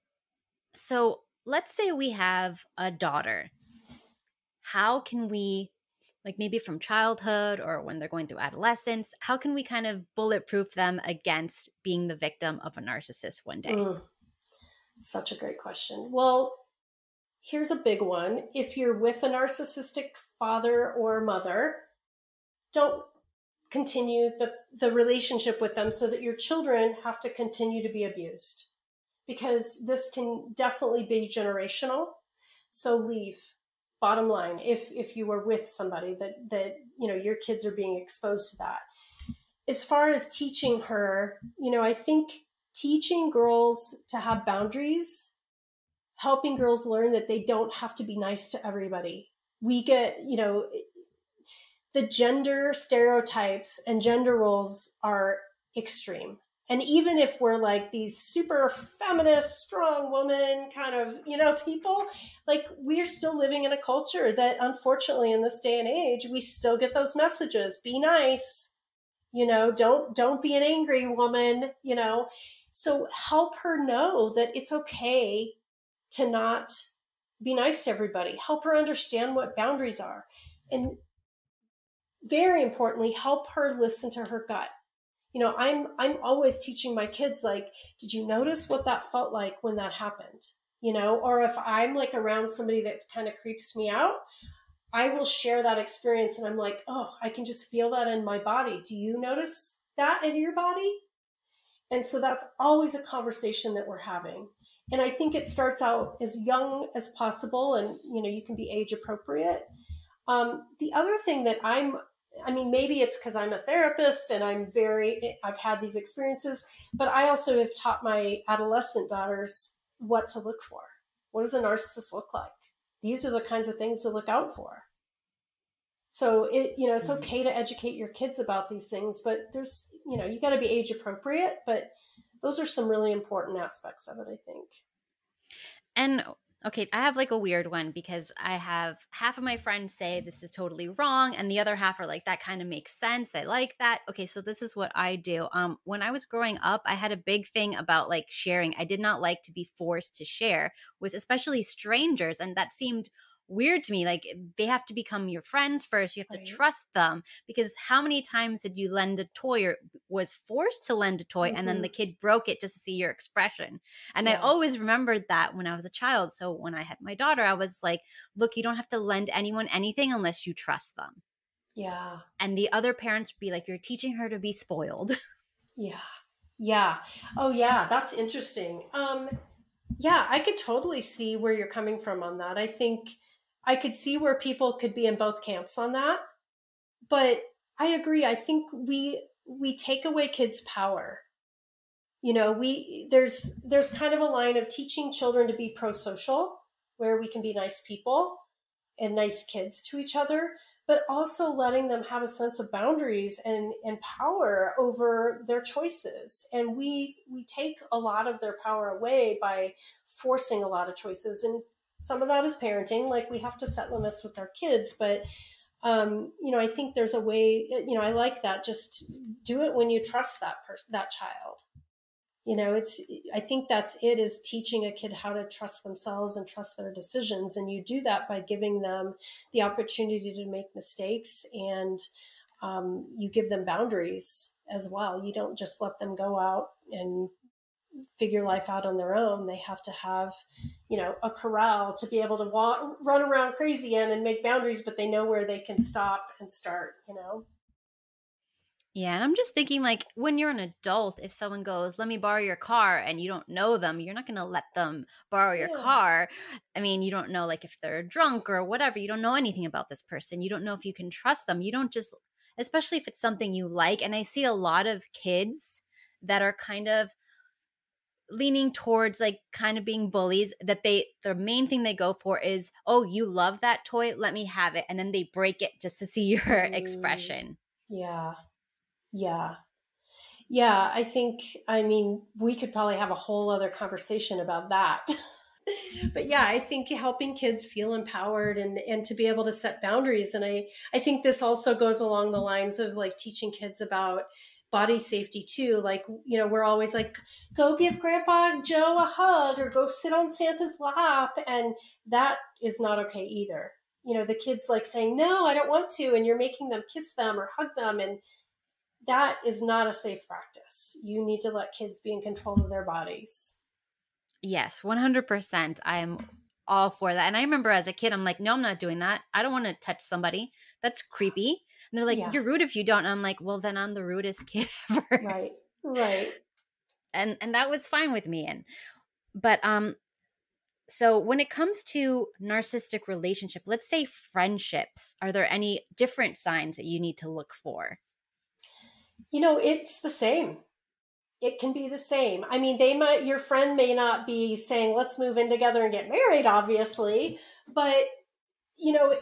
So let's say we have a daughter. How can we, like maybe from childhood or when they're going through adolescence, how can we kind of bulletproof them against being the victim of a narcissist one day? Mm. Such a great question. Well, here's a big one. If you're with a narcissistic father or mother, don't continue the, the relationship with them so that your children have to continue to be abused, because this can definitely be generational. So leave. Bottom line, if if you were with somebody that that you know your kids are being exposed to that. As far as teaching her, you know, I think teaching girls to have boundaries, helping girls learn that they don't have to be nice to everybody. We get, you know, the gender stereotypes and gender roles are extreme. And even if we're like these super feminist, strong woman kind of, you know, people, like we're still living in a culture that unfortunately in this day and age, we still get those messages. Be nice, you know, don't, don't be an angry woman, you know. So help her know that it's okay to not be nice to everybody. Help her understand what boundaries are. And very importantly, help her listen to her gut. You know, I'm I'm always teaching my kids, like, did you notice what that felt like when that happened? You know, or if I'm like around somebody that kind of creeps me out, I will share that experience and I'm like, oh, I can just feel that in my body. Do you notice that in your body? And so that's always a conversation that we're having. And I think it starts out as young as possible, and, you know, you can be age appropriate. Um, the other thing that I'm I mean, maybe it's because I'm a therapist and I'm very, I've had these experiences, but I also have taught my adolescent daughters what to look for. What does a narcissist look like? These are the kinds of things to look out for. So it, you know, it's okay to educate your kids about these things, but there's, you know, you got to be age appropriate, but those are some really important aspects of it, I think. And okay, I have like a weird one because I have half of my friends say this is totally wrong and the other half are like, that kind of makes sense. I like that. Okay, so this is what I do. Um, when I was growing up, I had a big thing about like sharing. I did not like to be forced to share with especially strangers, and that seemed weird to me. Like, they have to become your friends first. You have to Right. trust them, because how many times did you lend a toy or was forced to lend a toy Mm-hmm. and then the kid broke it just to see your expression? And Yeah. I always remembered that when I was a child. So when I had my daughter, I was like, look, you don't have to lend anyone anything unless you trust them. Yeah. And the other parents would be like, you're teaching her to be spoiled. Yeah. Yeah. Oh yeah, that's interesting. Um, yeah, I could totally see where you're coming from on that. I think I could see where people could be in both camps on that. But I agree. I think we we take away kids' power. You know, we there's there's kind of a line of teaching children to be pro-social, where we can be nice people and nice kids to each other, but also letting them have a sense of boundaries and, and power over their choices. And we we take a lot of their power away by forcing a lot of choices. And some of that is parenting, like we have to set limits with our kids. But, um, you know, I think there's a way, you know, I like that. Just do it when you trust that person, that child. You know, it's, I think that's it, is teaching a kid how to trust themselves and trust their decisions. And you do that by giving them the opportunity to make mistakes, and um, you give them boundaries as well. You don't just let them go out and figure life out on their own. They have to have, you know, a corral to be able to walk, run around crazy in and make boundaries, but they know where they can stop and start, you know? Yeah, and I'm just thinking, like, when you're an adult, if someone goes, let me borrow your car, and you don't know them, you're not going to let them borrow your Yeah. car. I mean, you don't know, like, if they're drunk or whatever. You don't know anything about this person. You don't know if you can trust them. You don't just, especially if it's something you like. And I see a lot of kids that are kind of leaning towards like kind of being bullies, that they, the main thing they go for is, oh, you love that toy, let me have it. And then they break it just to see your Mm. expression. Yeah. Yeah. Yeah, I think, I mean, we could probably have a whole other conversation about that. But yeah, I think helping kids feel empowered and, and to be able to set boundaries. And I, I think this also goes along the lines of like teaching kids about body safety too. Like, you know, we're always like, go give Grandpa Joe a hug or go sit on Santa's lap. And that is not okay either. You know, the kids like saying, no, I don't want to. And you're making them kiss them or hug them. And that is not a safe practice. You need to let kids be in control of their bodies. Yes, one hundred percent. I'm all for that. And I remember as a kid, I'm like, no, I'm not doing that. I don't want to touch somebody. That's creepy. And they're like, Yeah. you're rude if you don't. And I'm like, well, then I'm the rudest kid ever. Right. Right. And and that was fine with me. And but um, so when it comes to narcissistic relationship, let's say friendships, are there any different signs that you need to look for? You know, it's the same. It can be the same. I mean, they might, your friend may not be saying, let's move in together and get married, obviously, but, you know,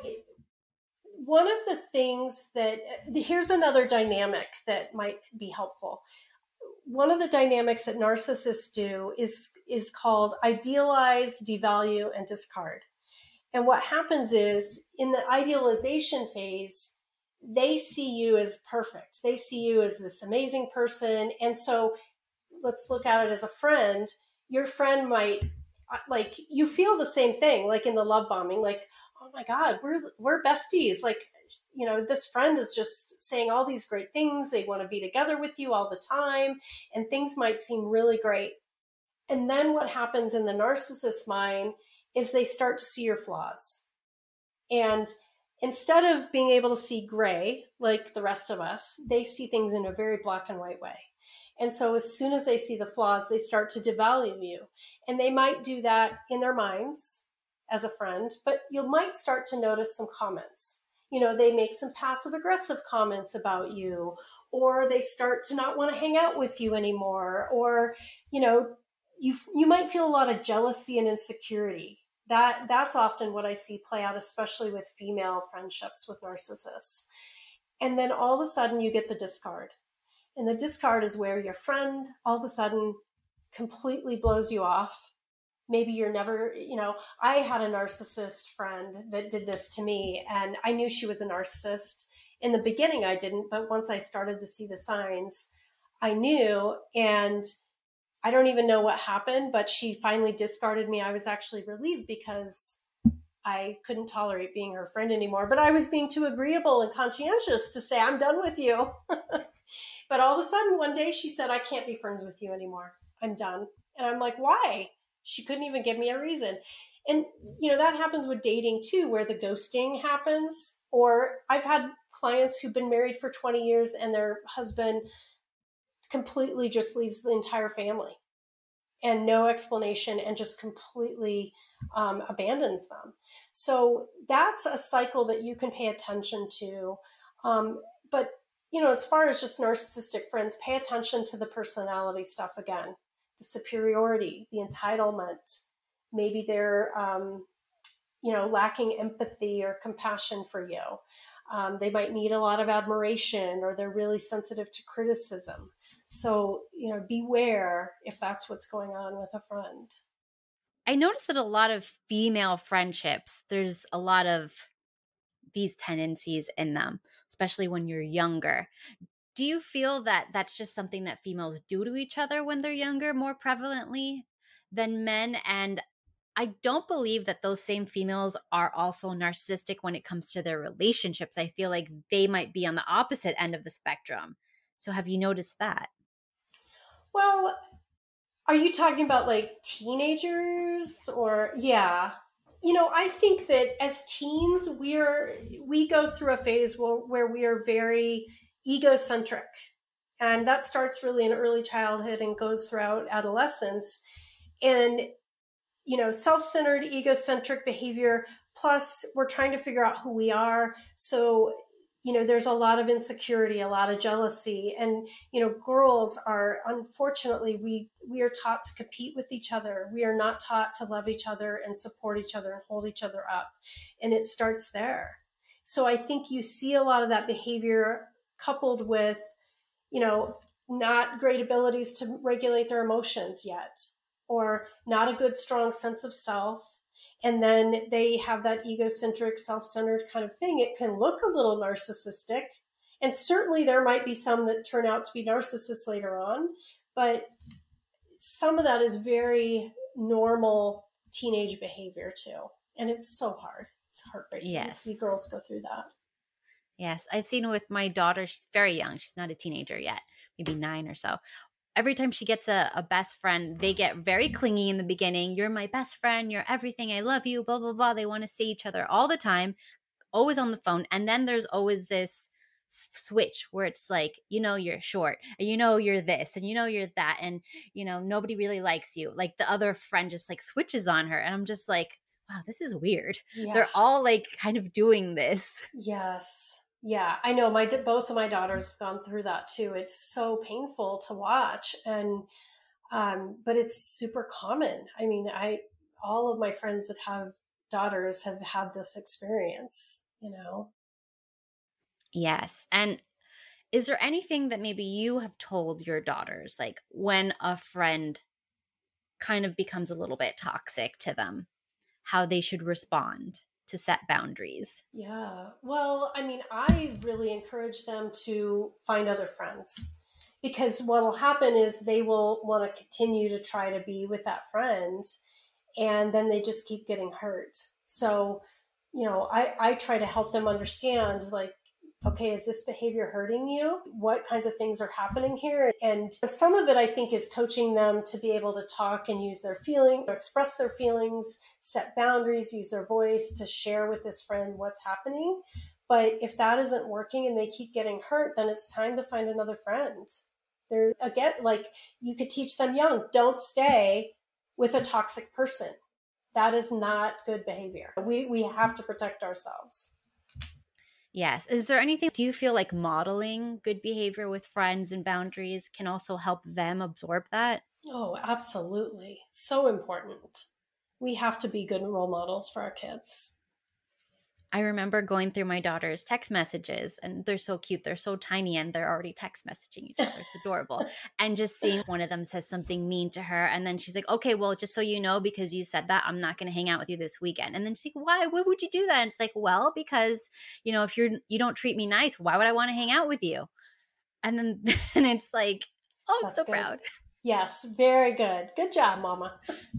one of the things that, here's another dynamic that might be helpful. One of the dynamics that narcissists do is, is called idealize, devalue, and discard. And what happens is in the idealization phase, they see you as perfect. They see you as this amazing person. And so let's look at it as a friend. Your friend might, like, you feel the same thing, like in the love bombing, like, oh my God, we're, we're besties. Like, you know, this friend is just saying all these great things. They want to be together with you all the time, and things might seem really great. And then what happens in the narcissist mind is they start to see your flaws. And instead of being able to see gray like the rest of us, they see things in a very black and white way. And so as soon as they see the flaws, they start to devalue you. And they might do that in their minds as a friend, but you might start to notice some comments. You know, they make some passive aggressive comments about you, or they start to not want to hang out with you anymore, or, you know, you you might feel a lot of jealousy and insecurity. That that's often what I see play out, especially with female friendships with narcissists. And then all of a sudden you get the discard. And the discard is where your friend all of a sudden completely blows you off. Maybe you're never, you know, I had a narcissist friend that did this to me, and I knew she was a narcissist. In the beginning, I didn't, but once I started to see the signs, I knew. And I don't even know what happened, but she finally discarded me. I was actually relieved because I couldn't tolerate being her friend anymore, but I was being too agreeable and conscientious to say, I'm done with you. But all of a sudden, one day she said, I can't be friends with you anymore. I'm done. And I'm like, why? She couldn't even give me a reason. And, you know, that happens with dating too, where the ghosting happens. Or I've had clients who've been married for twenty years and their husband completely just leaves the entire family and no explanation, and just completely um, abandons them. So that's a cycle that you can pay attention to. Um, but, you know, as far as just narcissistic friends, pay attention to the personality stuff again, the superiority, the entitlement. Maybe they're, um, you know, lacking empathy or compassion for you. Um, they might need a lot of admiration, or they're really sensitive to criticism. So, you know, beware if that's what's going on with a friend. I noticed that a lot of female friendships, there's a lot of these tendencies in them, especially when you're younger. Do you feel that that's just something that females do to each other when they're younger more prevalently than men? And I don't believe that those same females are also narcissistic when it comes to their relationships. I feel like they might be on the opposite end of the spectrum. So have you noticed that? Well, are you talking about like teenagers or, yeah. You know, I think that as teens, we're, we go through a phase where, where we are very egocentric. And that starts really in early childhood and goes throughout adolescence. And, you know, self-centered, egocentric behavior, plus we're trying to figure out who we are. So, you know, there's a lot of insecurity, a lot of jealousy. And, you know, girls are, unfortunately, we, we are taught to compete with each other. We are not taught to love each other and support each other and hold each other up. And it starts there. So I think you see a lot of that behavior coupled with, you know, not great abilities to regulate their emotions yet, or not a good, strong sense of self. And then they have that egocentric, self-centered kind of thing. It can look a little narcissistic. And certainly there might be some that turn out to be narcissists later on. But some of that is very normal teenage behavior too. And it's so hard. It's heartbreaking Yes. to see girls go through that. Yes. I've seen it with my daughter. She's very young. She's not a teenager yet, maybe nine or so. every time she gets a, a best friend, they get very clingy in the beginning. You're my best friend. You're everything. I love you, blah, blah, blah. They want to see each other all the time, always on the phone. And then there's always this switch where it's like, you know, you're short, and you know, you're this, and you know, you're that, and you know, nobody really likes you. Like the other friend just like switches on her, and I'm just like, wow, this is weird. Yeah. They're all like kind of doing this. Yes. Yeah, I know. My both of my daughters have gone through that too. It's so painful to watch, and um, but it's super common. I mean, I all of my friends that have daughters have had this experience. You know. Yes. And is there anything that maybe you have told your daughters, like when a friend kind of becomes a little bit toxic to them, how they should respond to set boundaries? Yeah. Well, I mean, I really encourage them to find other friends, because what will happen is they will want to continue to try to be with that friend, and then they just keep getting hurt. So, you know, I, I try to help them understand, like, okay, is this behavior hurting you? What kinds of things are happening here? And some of it, I think, is coaching them to be able to talk and use their feelings, express their feelings, set boundaries, use their voice to share with this friend what's happening. But if that isn't working and they keep getting hurt, then it's time to find another friend. There, again, like you could teach them young, don't stay with a toxic person. That is not good behavior. We we have to protect ourselves. Yes. Is there anything, do you feel like modeling good behavior with friends and boundaries can also help them absorb that? Oh, absolutely. So important. We have to be good role models for our kids. I remember going through my daughter's text messages, and they're so cute. They're so tiny, and they're already text messaging each other. It's adorable. And just seeing one of them says something mean to her. And then she's like, okay, well, just so you know, because you said that, I'm not going to hang out with you this weekend. And then she's like, why? Why would you do that? And it's like, well, because, you know, if you're, you don't treat me nice, why would I want to hang out with you? And then and it's like, oh, I'm That's so good. proud. Yes, very good. Good job, Mama.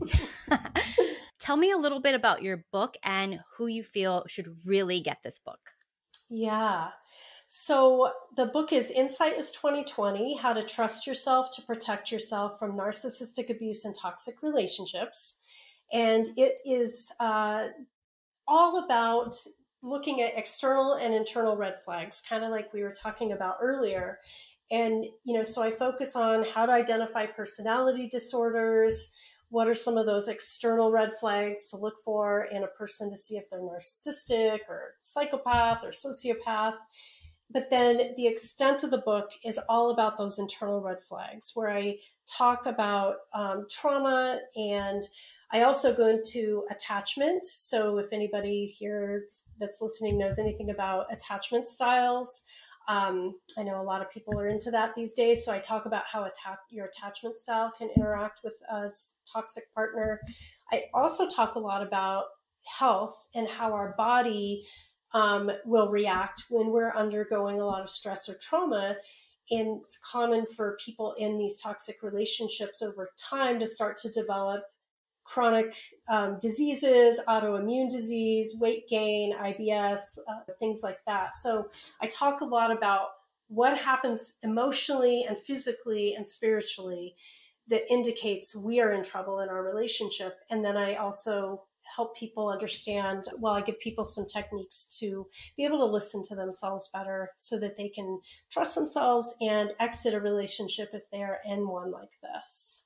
Tell me a little bit about your book and who you feel should really get this book. Yeah. So the book is Insight is twenty twenty, How to Trust Yourself to Protect Yourself from Narcissistic Abuse and Toxic Relationships. And it is uh, all about looking at external and internal red flags, kind of like we were talking about earlier. And, you know, so I focus on how to identify personality disorders. What are some of those external red flags to look for in a person to see if they're narcissistic or psychopath or sociopath? But then the extent of the book is all about those internal red flags, where I talk about um, trauma, and I also go into attachment. So if anybody here that's listening knows anything about attachment styles, Um, I know a lot of people are into that these days. So I talk about how atta- your attachment style can interact with a toxic partner. I also talk a lot about health and how our body um, will react when we're undergoing a lot of stress or trauma. And it's common for people in these toxic relationships over time to start to develop chronic um, diseases, autoimmune disease, weight gain, I B S, uh, things like that. So I talk a lot about what happens emotionally and physically and spiritually that indicates we are in trouble in our relationship. And then I also help people understand, well, I give people some techniques to be able to listen to themselves better so that they can trust themselves and exit a relationship if they are in one like this.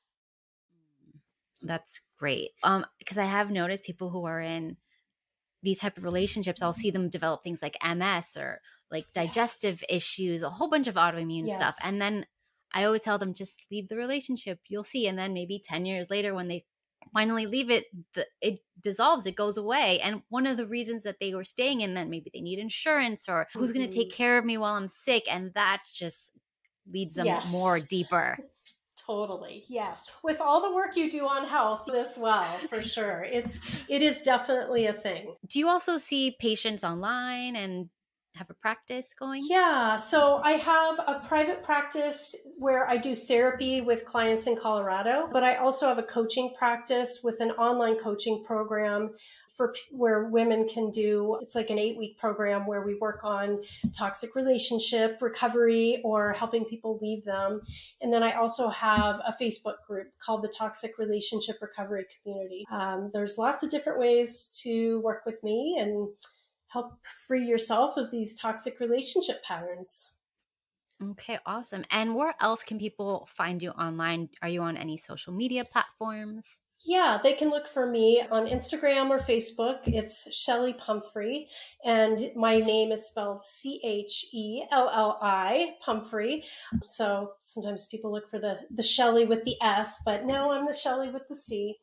That's great. Um, because I have noticed people who are in these type of relationships, I'll see them develop things like M S or like digestive Yes. issues, a whole bunch of autoimmune Yes. stuff. And then I always tell them, just leave the relationship. You'll see. And then maybe ten years later, when they finally leave it, the, it dissolves, it goes away. And one of the reasons that they were staying in, then maybe they need insurance, or who's Mm-hmm. going to take care of me while I'm sick. And that just leads them Yes. more deeper. Totally. Yes. With all the work you do on health this well, for sure. It's, it is definitely a thing. Do you also see patients online, and have a practice going? Yeah, so I have a private practice where I do therapy with clients in Colorado, but I also have a coaching practice with an online coaching program for where women can do, it's like an eight week program where we work on toxic relationship recovery or helping people leave them. And then I also have a Facebook group called the Toxic Relationship Recovery Community. Um, there's lots of different ways to work with me and help free yourself of these toxic relationship patterns. Okay, awesome. And where else can people find you online? Are you on any social media platforms? Yeah, they can look for me on Instagram or Facebook. It's Shelly Pumphrey, and my name is spelled C H E L L I, Pumphrey. So sometimes people look for the, the Shelly with the S, but no, I'm the Shelly with the C.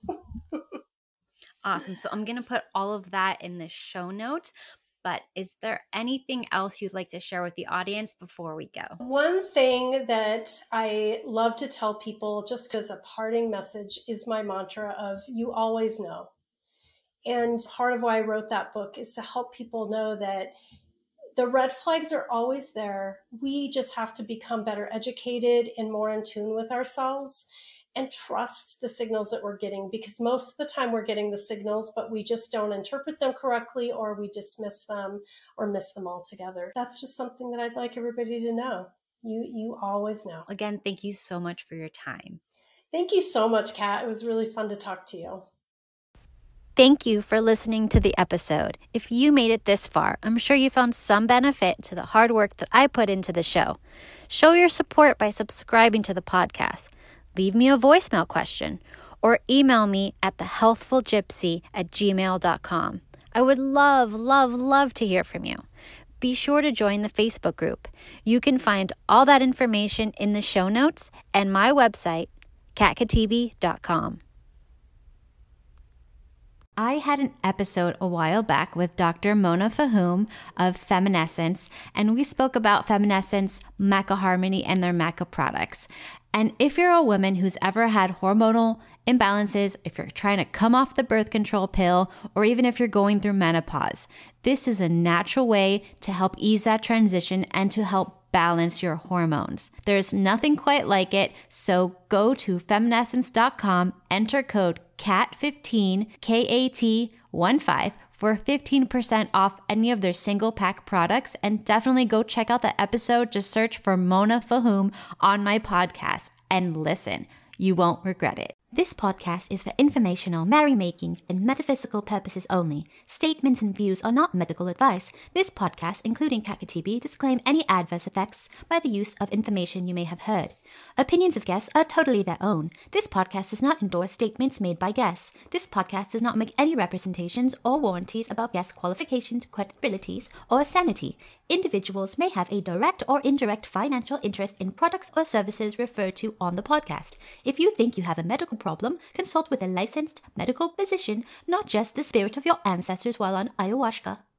Awesome. So I'm going to put all of that in the show notes. But is there anything else you'd like to share with the audience before we go? One thing that I love to tell people, just as a parting message, is my mantra of you always know. And part of why I wrote that book is to help people know that the red flags are always there. We just have to become better educated and more in tune with ourselves and trust the signals that we're getting, because most of the time we're getting the signals, but we just don't interpret them correctly, or we dismiss them or miss them altogether. That's just something that I'd like everybody to know. You, you always know. Again, thank you so much for your time. Thank you so much, Kat. It was really fun to talk to you. Thank you for listening to the episode. If you made it this far, I'm sure you found some benefit to the hard work that I put into the show. Show your support by subscribing to the podcast. Leave me a voicemail question or email me at the healthful gypsy at gmail dot com. I would love, love, love to hear from you. Be sure to join the Facebook group. You can find all that information in the show notes and my website, kat katibi dot com. I had an episode a while back with Doctor Mona Fahim of Feminescence, and we spoke about Feminescence, Maca Harmony, and their Maca products. And if you're a woman who's ever had hormonal imbalances, if you're trying to come off the birth control pill, or even if you're going through menopause, this is a natural way to help ease that transition and to help balance your hormones. There's nothing quite like it, so go to feminescence dot com, enter code C A T fifteen, K A T fifteen, for fifteen percent off any of their single pack products, and definitely go check out the episode. Just search for Mona Fahim on my podcast and listen. You won't regret it. This podcast is for informational, merrymakings, and metaphysical purposes only. Statements and views are not medical advice. This podcast, including Kat Katibi, disclaim any adverse effects by the use of information you may have heard. Opinions of guests are totally their own. This podcast does not endorse statements made by guests. This podcast does not make any representations or warranties about guests' qualifications, credibilities, or sanity. Individuals may have a direct or indirect financial interest in products or services referred to on the podcast. If you think you have a medical problem, consult with a licensed medical physician, not just the spirit of your ancestors while on ayahuasca.